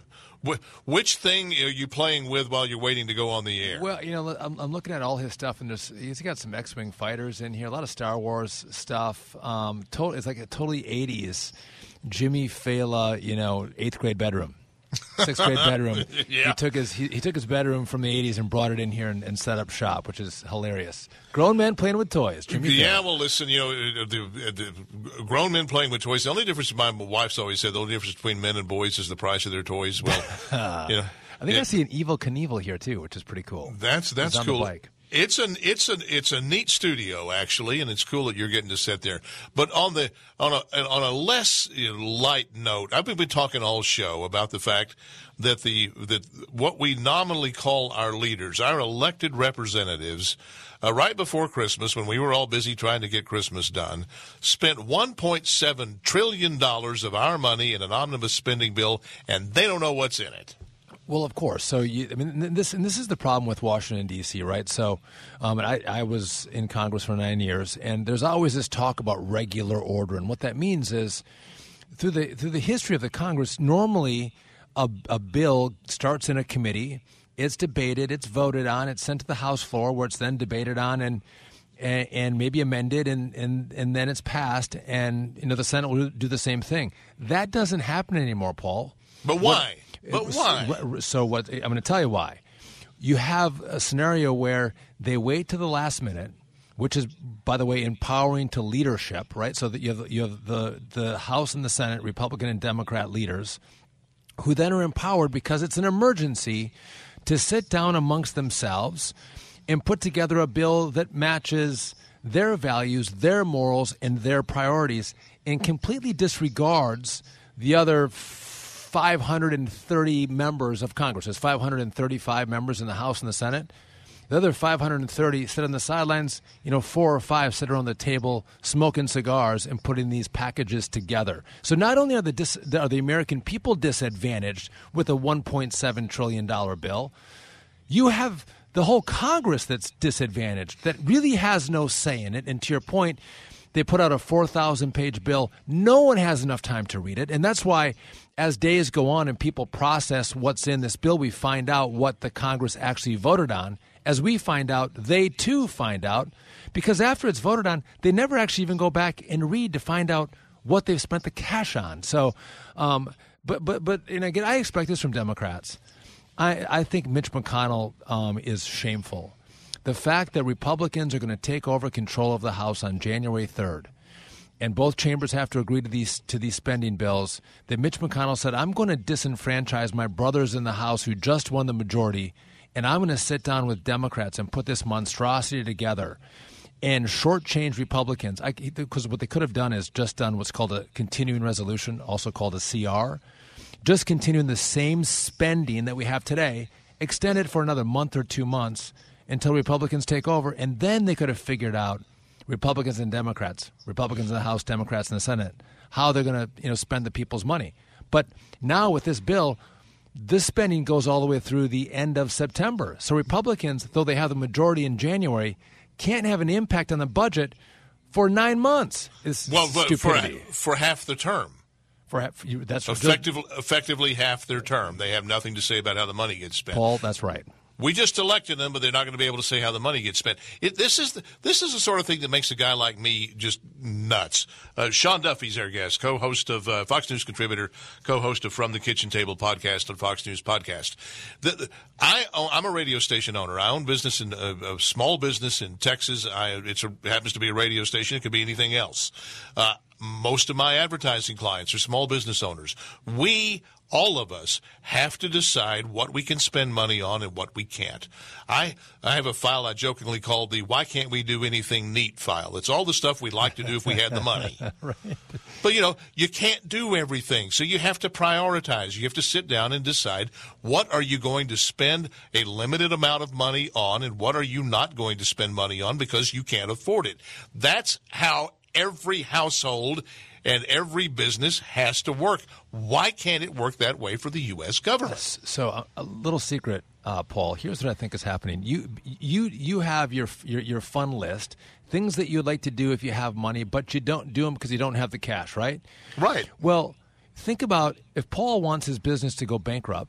Wh- which thing are you playing with while you're waiting to go on the air? Well, you know, I'm, I'm looking at all his stuff, and there's, he's got some X-Wing fighters in here, a lot of Star Wars stuff. Um, to, it's like a totally eighties Jimmy Fela, you know, eighth grade bedroom. Sixth grade bedroom. Yeah. He took his he, he took his bedroom from the eighties and brought it in here and, and set up shop, which is hilarious. Grown men playing with toys. Jimmy yeah, Fallon. well, listen, you know, the, the grown men playing with toys. The only difference, my wife's always said, the only difference between men and boys is the price of their toys. Well, you know, I think it, I see an Evil Knievel here too, which is pretty cool. That's that's He's on cool. The bike. It's an it's an it's a neat studio actually, and it's cool that you're getting to sit there. But on the on a on a less you know, light note, I've been talking all show about the fact that the that what we nominally call our leaders, our elected representatives, uh, right before Christmas, when we were all busy trying to get Christmas done, spent one point seven trillion dollars of our money in an omnibus spending bill, and they don't know what's in it. Well, of course. So, you, I mean, this and this is the problem with Washington D C, right? So, um, and I, I was in Congress for nine years, and there's always this talk about regular order, and what that means is, through the through the history of the Congress, normally a, a bill starts in a committee, it's debated, it's voted on, it's sent to the House floor, where it's then debated on and and, and maybe amended, and, and and then it's passed, and you know the Senate will do the same thing. That doesn't happen anymore, Paul. But why? What, But why? So what? I'm going to tell you why. You have a scenario where they wait to the last minute, which is, by the way, empowering to leadership, right? So that you have you have the the House and the Senate, Republican and Democrat leaders, who then are empowered because it's an emergency to sit down amongst themselves and put together a bill that matches their values, their morals, and their priorities, and completely disregards the other five hundred thirty members of Congress. There's five hundred thirty-five members in the House and the Senate. The other five hundred thirty sit on the sidelines. You know, four or five sit around the table smoking cigars and putting these packages together. So not only are the dis- are the American people disadvantaged with a one point seven trillion dollars bill, you have the whole Congress that's disadvantaged, that really has no say in it. And to your point, they put out a four thousand page bill. No one has enough time to read it. And that's why as days go on and people process what's in this bill, we find out what the Congress actually voted on. As we find out, they too find out, because after it's voted on, they never actually even go back and read to find out what they've spent the cash on. So, um, but but but and again, I expect this from Democrats. I, I think Mitch McConnell um, is shameful. The fact that Republicans are going to take over control of the House on January third, and both chambers have to agree to these to these spending bills, that Mitch McConnell said, I'm going to disenfranchise my brothers in the House who just won the majority, and I'm going to sit down with Democrats and put this monstrosity together and shortchange Republicans. Because what they could have done is just done what's called a continuing resolution, also called a C R, just continuing the same spending that we have today, extend it for another month or two months until Republicans take over, and then they could have figured out, Republicans and Democrats, Republicans in the House, Democrats in the Senate, how they're going to you know spend the people's money. But now with this bill, this spending goes all the way through the end of September. So Republicans, though they have the majority in January, can't have an impact on the budget for nine months. It's well, but stupidity. For, for half the term. For half, you, that's effectively, effectively half their term. They have nothing to say about how the money gets spent. Paul, that's right. We just elected them, but they're not going to be able to say how the money gets spent. It, this is the, this is the sort of thing that makes a guy like me just nuts. Uh, Sean Duffy's our guest, co-host of uh, Fox News contributor, co-host of From the Kitchen Table podcast on Fox News Podcast. The, the, I, I'm a radio station owner. I own business in a, a small business in Texas. I, it's a, it happens to be a radio station. It could be anything else. Uh, most of my advertising clients are small business owners. We all of us have to decide what we can spend money on and what we can't. I I have a file I jokingly called the Why Can't We Do Anything Neat file. It's all the stuff we'd like to do if we had the money. Right. But, you know, you can't do everything. So you have to prioritize. You have to sit down and decide what are you going to spend a limited amount of money on and what are you not going to spend money on because you can't afford it. That's how every household and every business has to work. Why can't it work that way for the U S government? So a, a little secret, uh, Paul. Here's what I think is happening. You you you have your, your your fun list, things that you'd like to do if you have money, but you don't do them because you don't have the cash, right? Right. Well, think about if Paul wants his business to go bankrupt,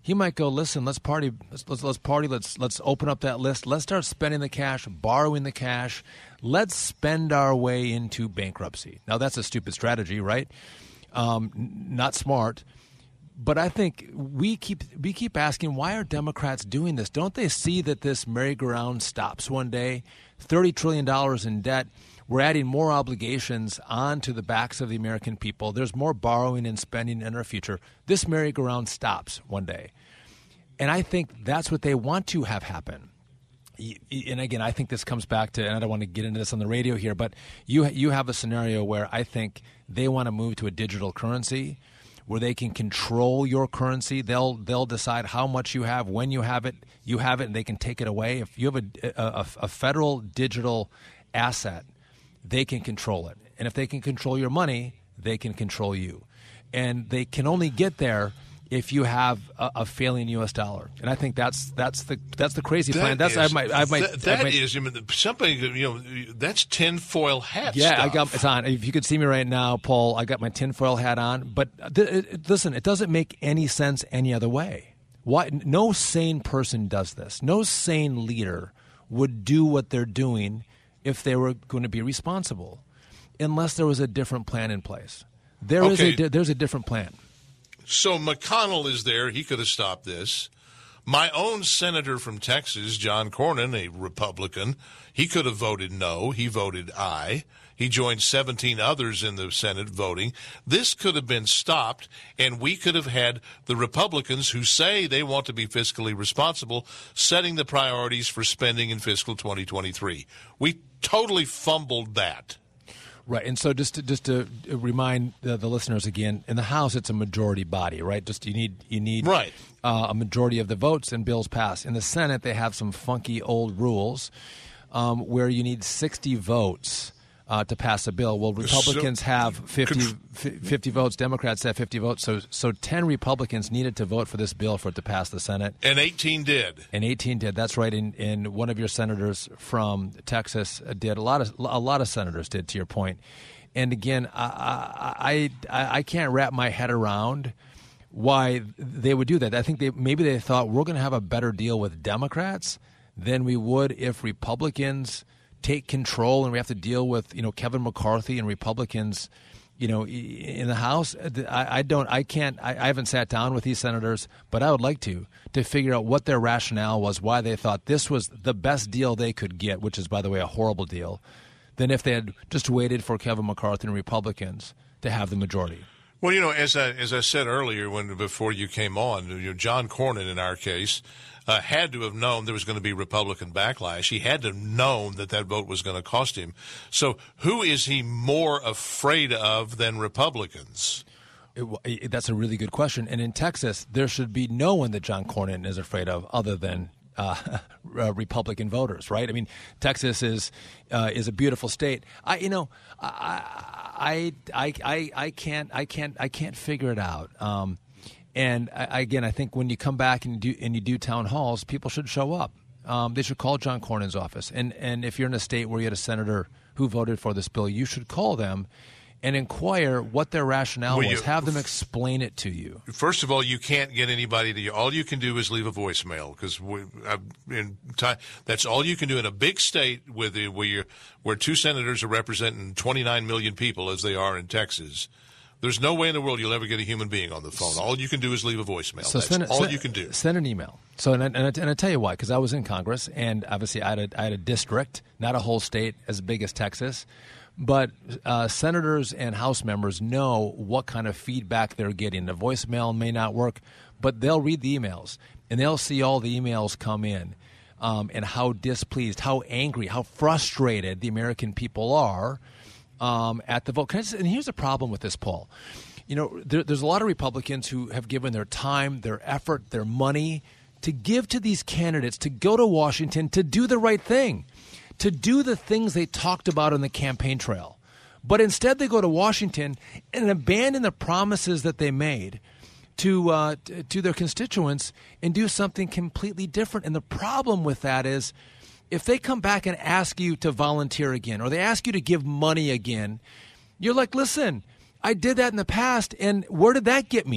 he might go, listen, let's party, let's, let's let's party, let's let's open up that list, let's start spending the cash, borrowing the cash, let's spend our way into bankruptcy. Now that's a stupid strategy, right? Um, not smart. But I think we keep we keep asking, why are Democrats doing this? Don't they see that this merry-go-round stops one day? thirty trillion dollars in debt. We're adding more obligations onto the backs of the American people. There's more borrowing and spending in our future. This merry-go-round stops one day. And I think that's what they want to have happen. And again, I think this comes back to, and I don't want to get into this on the radio here, but you you have a scenario where I think they want to move to a digital currency where they can control your currency. They'll they'll decide how much you have, when you have it, you have it, and they can take it away. If you have a, a, a federal digital asset, they can control it. And if they can control your money, they can control you. And they can only get there if you have a, a failing U S dollar. And I think that's that's the that's the crazy that plan. That's is, I might I might that, that I might, is I mean, somebody you know that's tinfoil hat. Yeah, stuff. I got it's on. If you could see me right now, Paul, I got my tinfoil hat on. But th- it, listen, it doesn't make any sense any other way. Why? No sane person does this. No sane leader would do what they're doing if they were going to be responsible, unless there was a different plan in place. There Okay. is a there's a different plan. So McConnell is there. He could have stopped this. My own senator from Texas, John Cornyn, a Republican, he could have voted no. He voted aye. He joined seventeen others in the Senate voting. This could have been stopped, and we could have had the Republicans who say they want to be fiscally responsible setting the priorities for spending in fiscal twenty twenty-three. We totally fumbled that. Right, and so just to, just to remind the, the listeners again, in the House it's a majority body, right? Just you need you need right. uh, a majority of the votes and bills pass. In the Senate, they have some funky old rules um, where you need sixty votes uh, to pass a bill. Well, Republicans So- have fifty, fifty votes, Democrats have fifty votes, so so ten Republicans needed to vote for this bill for it to pass the Senate. And eighteen did. And eighteen did. That's right. And, and one of your senators from Texas did. A lot of a lot of senators did. To your point. And again, I I, I can't wrap my head around why they would do that. I think they maybe they thought we're going to have a better deal with Democrats than we would if Republicans take control and we have to deal with, you know, Kevin McCarthy and Republicans, you know, in the House. I, I don't, I can't, I, I haven't sat down with these senators, but I would like to, to figure out what their rationale was, why they thought this was the best deal they could get, which is, by the way, a horrible deal, than if they had just waited for Kevin McCarthy and Republicans to have the majority. Well, you know, as I, as I said earlier when before you came on, you know, John Cornyn, in our case, uh, had to have known there was going to be Republican backlash. He had to have known that that vote was going to cost him. So who is he more afraid of than Republicans? It, it, that's a really good question. And in Texas, there should be no one that John Cornyn is afraid of other than uh, uh, Republican voters, right? I mean, Texas is uh, is a beautiful state. I, you know, I, I, I, I can't, I can't, I can't figure it out. Um, and I, again, I think when you come back and you do and you do town halls, people should show up. Um, they should call John Cornyn's office. And and if you're in a state where you had a senator who voted for this bill, you should call them and inquire what their rationale Well, was. you- Have them explain it to you. First of all, you can't get anybody to. All you can do is leave a voicemail because in time, that's all you can do in a big state with the, where you where two senators are representing twenty-nine million people as they are in Texas. There's no way in the world you'll ever get a human being on the phone. All you can do is leave a voicemail. So That's send, all send- you can do. Send an email. So and I, and I, and I tell you why, because I was in Congress, and obviously I had a, I had a district, not a whole state as big as Texas, but uh, senators and House members know what kind of feedback they're getting. The voicemail may not work, but they'll read the emails, and they'll see all the emails come in, um, and how displeased, how angry, how frustrated the American people are um, at the vote. Can I just, and here's the problem with this, Paul. You know, there, there's a lot of Republicans who have given their time, their effort, their money to give to these candidates to go to Washington to do the right thing, to do the things they talked about on the campaign trail. But instead they go to Washington and abandon the promises that they made to uh, t- to their constituents and do something completely different. And the problem with that is if they come back and ask you to volunteer again or they ask you to give money again, you're like, listen, I did that in the past, and where did that get me?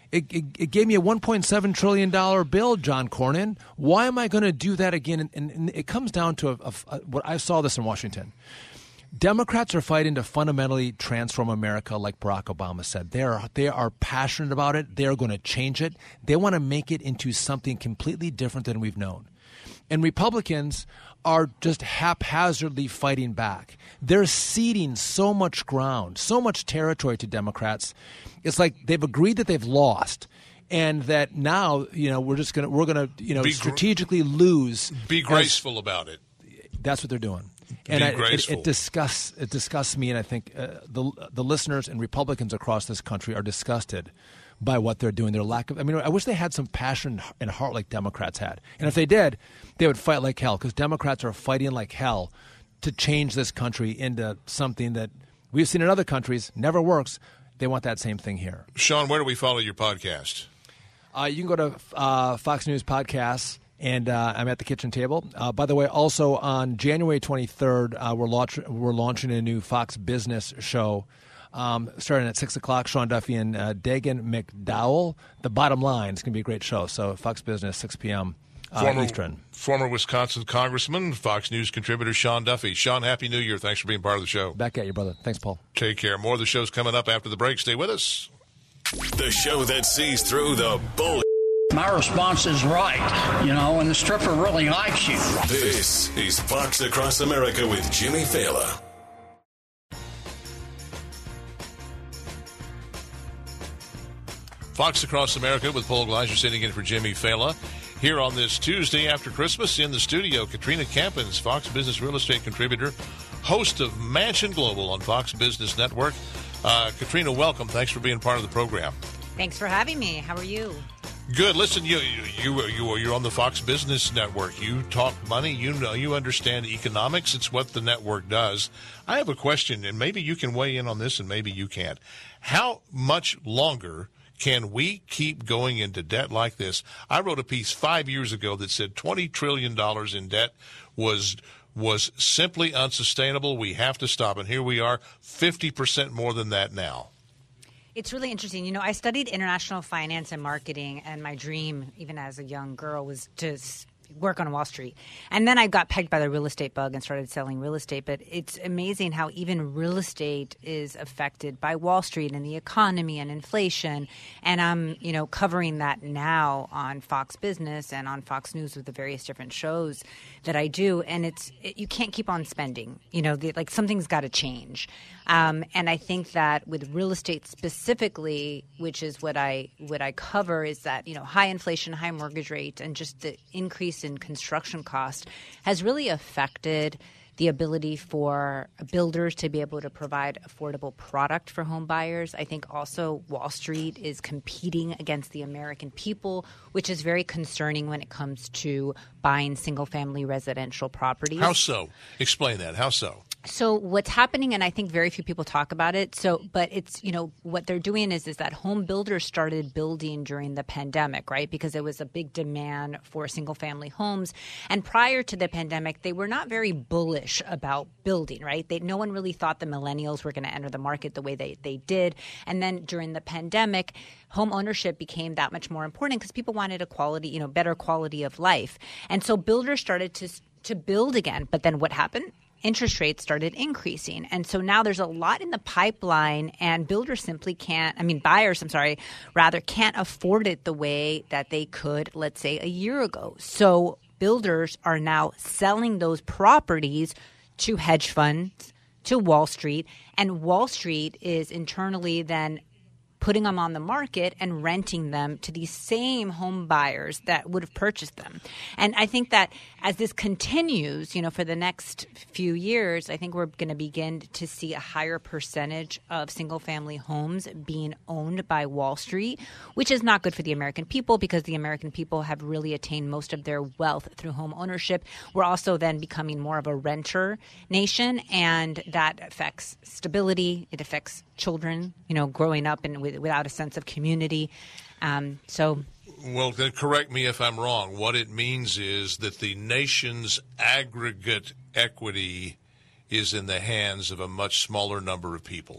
It, it, it gave me a one point seven trillion dollars bill, John Cornyn. Why am I going to do that again? And, and, and it comes down to a, a, a, what I saw this in Washington. Democrats are fighting to fundamentally transform America, like Barack Obama said. They are, they are passionate about it. They are going to change it. They want to make it into something completely different than we've known. And Republicans are just haphazardly fighting back. They're ceding so much ground, so much territory to Democrats. It's like they've agreed that they've lost, and that now, you know, we're just gonna we're gonna you know Be gr- strategically lose. Be graceful as, about it. That's what they're doing. Be And I, graceful. it, it disgusts it disgusts me, and I think uh, the the listeners and Republicans across this country are disgusted by what they're doing. Their lack of, I mean, I wish they had some passion and heart like Democrats had. And if they did, they would fight like hell, because Democrats are fighting like hell to change this country into something that we've seen in other countries never works. They want that same thing here. Sean, where do we follow your podcast? Uh, you can go to uh, Fox News Podcasts, and uh, I'm at the kitchen table. Uh, by the way, also on January twenty-third, uh, we're, launch- we're launching a new Fox Business show. Um, starting at six o'clock, Sean Duffy and uh, Dagan McDowell. The Bottom Line. It's going to be a great show. So Fox Business, six p.m. Uh, former, Eastern. Former Wisconsin Congressman, Fox News contributor Sean Duffy. Sean, Happy New Year. Thanks for being part of the show. Back at you, brother. Thanks, Paul. Take care. More of the show's coming up after the break. Stay with us. The show that sees through the bull. My response is right, you know, and the stripper really likes you. This is Fox Across America with Jimmy Failla. Fox Across America with Paul Gleiser sitting in for Jimmy Failla. Here on this Tuesday after Christmas in the studio, Katrina Campins, Fox Business real estate contributor, host of Mansion Global on Fox Business Network. Uh, Katrina, welcome. Thanks for being part of the program. Thanks for having me. How are you? Good. Listen, you you you you're on the Fox Business Network. You talk money. You know you understand economics. It's what the network does. I have a question, and maybe you can weigh in on this, and maybe you can't. How much longer can we keep going into debt like this? I wrote a piece five years ago that said twenty trillion dollars in debt was was simply unsustainable. We have to stop. And here we are, fifty percent more than that now. It's really interesting. You know, I studied international finance and marketing, and my dream, even as a young girl, was to work on Wall Street. And then I got pegged by the real estate bug and started selling real estate. But it's amazing how even real estate is affected by Wall Street and the economy and inflation. And I'm, you know, covering that now on Fox Business and on Fox News with the various different shows that I do. And it's it, you can't keep on spending. You know, the, like something's got to change. Um, and I think that with real estate specifically, which is what I what I cover, is that, you know, high inflation, high mortgage rate, and just the increase in construction cost has really affected the ability for builders to be able to provide affordable product for home buyers. I think also Wall Street is competing against the American people, which is very concerning when it comes to buying single-family residential properties. How so? Explain that. How so? So what's happening, and I think very few people talk about it, so but it's, you know, what they're doing is is that home builders started building during the pandemic, right? Because there was a big demand for single-family homes. And prior to the pandemic, they were not very bullish about building, right? They, no one really thought the millennials were going to enter the market the way they, they did. And then during the pandemic, home ownership became that much more important because people wanted a quality, you know, better quality of life. And so builders started to to build again. But then what happened? Interest rates started increasing. And so now there's a lot in the pipeline, and builders simply can't, I mean, buyers, I'm sorry, rather can't afford it the way that they could, let's say, a year ago. So builders are now selling those properties to hedge funds, to Wall Street, and Wall Street is internally then putting them on the market and renting them to these same home buyers that would have purchased them. And I think that as this continues, you know, for the next few years, I think we're going to begin to see a higher percentage of single-family homes being owned by Wall Street, which is not good for the American people because the American people have really attained most of their wealth through home ownership. We're also then becoming more of a renter nation, and that affects stability. It affects children, you know, growing up and with, without a sense of community. Um, so, well, then correct me if I'm wrong. What it means is that the nation's aggregate equity is in the hands of a much smaller number of people.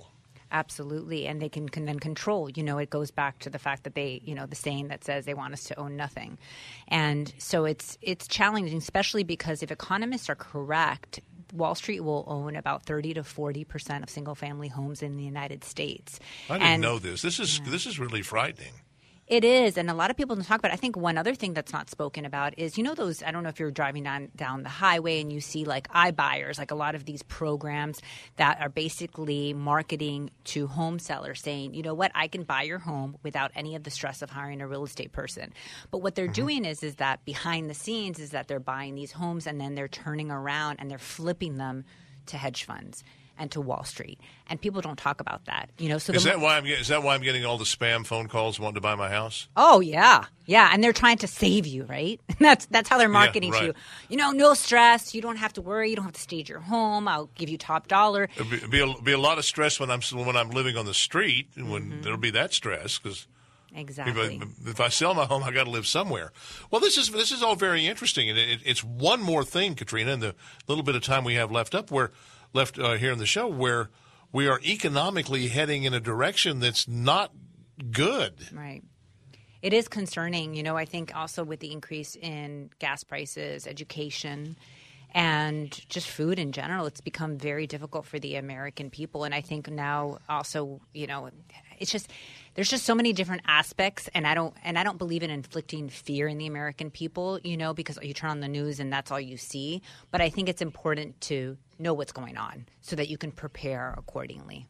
Absolutely. And they can, can then control. You know, it goes back to the fact that they, you know, the saying that says they want us to own nothing. And so it's it's challenging, especially because if economists are correct, Wall Street will own about thirty to forty percent of single-family homes in the United States. I didn't and, know this. This is yeah. this is really frightening. It is, and a lot of people don't talk about it. I think one other thing that's not spoken about is, you know, those, I don't know if you're driving down, down the highway and you see like iBuyers, like a lot of these programs that are basically marketing to home sellers saying, you know what, I can buy your home without any of the stress of hiring a real estate person. But what they're mm-hmm. doing is, is that behind the scenes is that they're buying these homes and then they're turning around and they're flipping them to hedge funds and to Wall Street, and people don't talk about that. You know, so is the, that why I'm getting, is that why I'm getting all the spam phone calls wanting to buy my house? Oh yeah, yeah, and they're trying to save you, right? that's that's how they're marketing yeah, right. to you. You know, no stress. You don't have to worry. You don't have to stage your home. I'll give you top dollar. It'll be, it'll be, a, be a lot of stress when I'm when I'm living on the street, and when mm-hmm. there'll be that stress because. Exactly. If I, if I sell my home, I got to live somewhere. Well, this is this is all very interesting, and it, it's one more thing, Katrina, in the little bit of time we have left up where left uh, here in the show, where we are economically heading in a direction that's not good. Right. It is concerning. You know, I think also with the increase in gas prices, education, and just food in general, it's become very difficult for the American people. And I think now also, you know, it's just there's just so many different aspects, and I don't and I don't believe in inflicting fear in the American people, you know, because you turn on the news and that's all you see. But I think it's important to know what's going on so that you can prepare accordingly.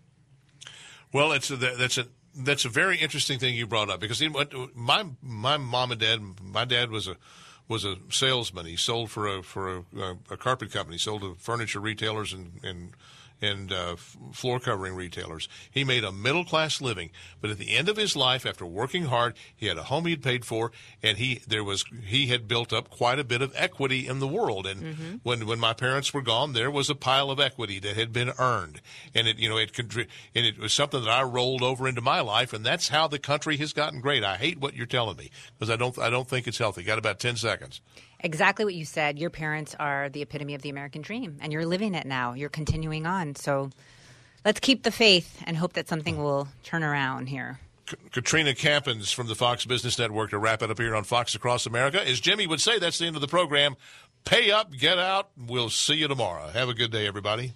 Well, it's a, that's a that's a very interesting thing you brought up because my my mom and dad, my dad was a was a salesman. He sold for a for a, a carpet company, he sold to furniture retailers and and and uh, floor covering retailers. He made a middle class living, but at the end of his life, after working hard, he had a home he'd paid for, and he there was he had built up quite a bit of equity in the world. And mm-hmm. when when my parents were gone, there was a pile of equity that had been earned, and it you know it and it was something that I rolled over into my life, and that's how the country has gotten great. I hate what you're telling me because I don't I don't think it's healthy. Got about ten seconds. Exactly what you said. Your parents are the epitome of the American dream, and you're living it now. You're continuing on. So let's keep the faith and hope that something will turn around here. K- Katrina Campins from the Fox Business Network to wrap it up here on Fox Across America. As Jimmy would say, that's the end of the program. Pay up, get out. We'll see you tomorrow. Have a good day, everybody.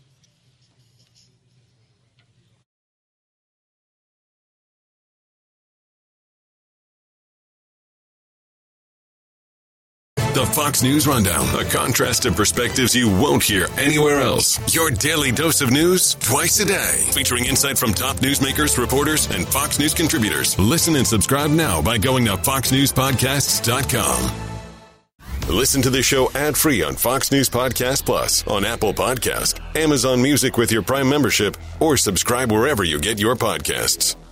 The Fox News Rundown, a contrast of perspectives you won't hear anywhere else. Your daily dose of news twice a day, featuring insight from top newsmakers, reporters, and Fox News contributors. Listen and subscribe now by going to fox news podcasts dot com. Listen to the show ad-free on Fox News Podcast Plus, on Apple Podcast, Amazon Music with your Prime membership, or subscribe wherever you get your podcasts.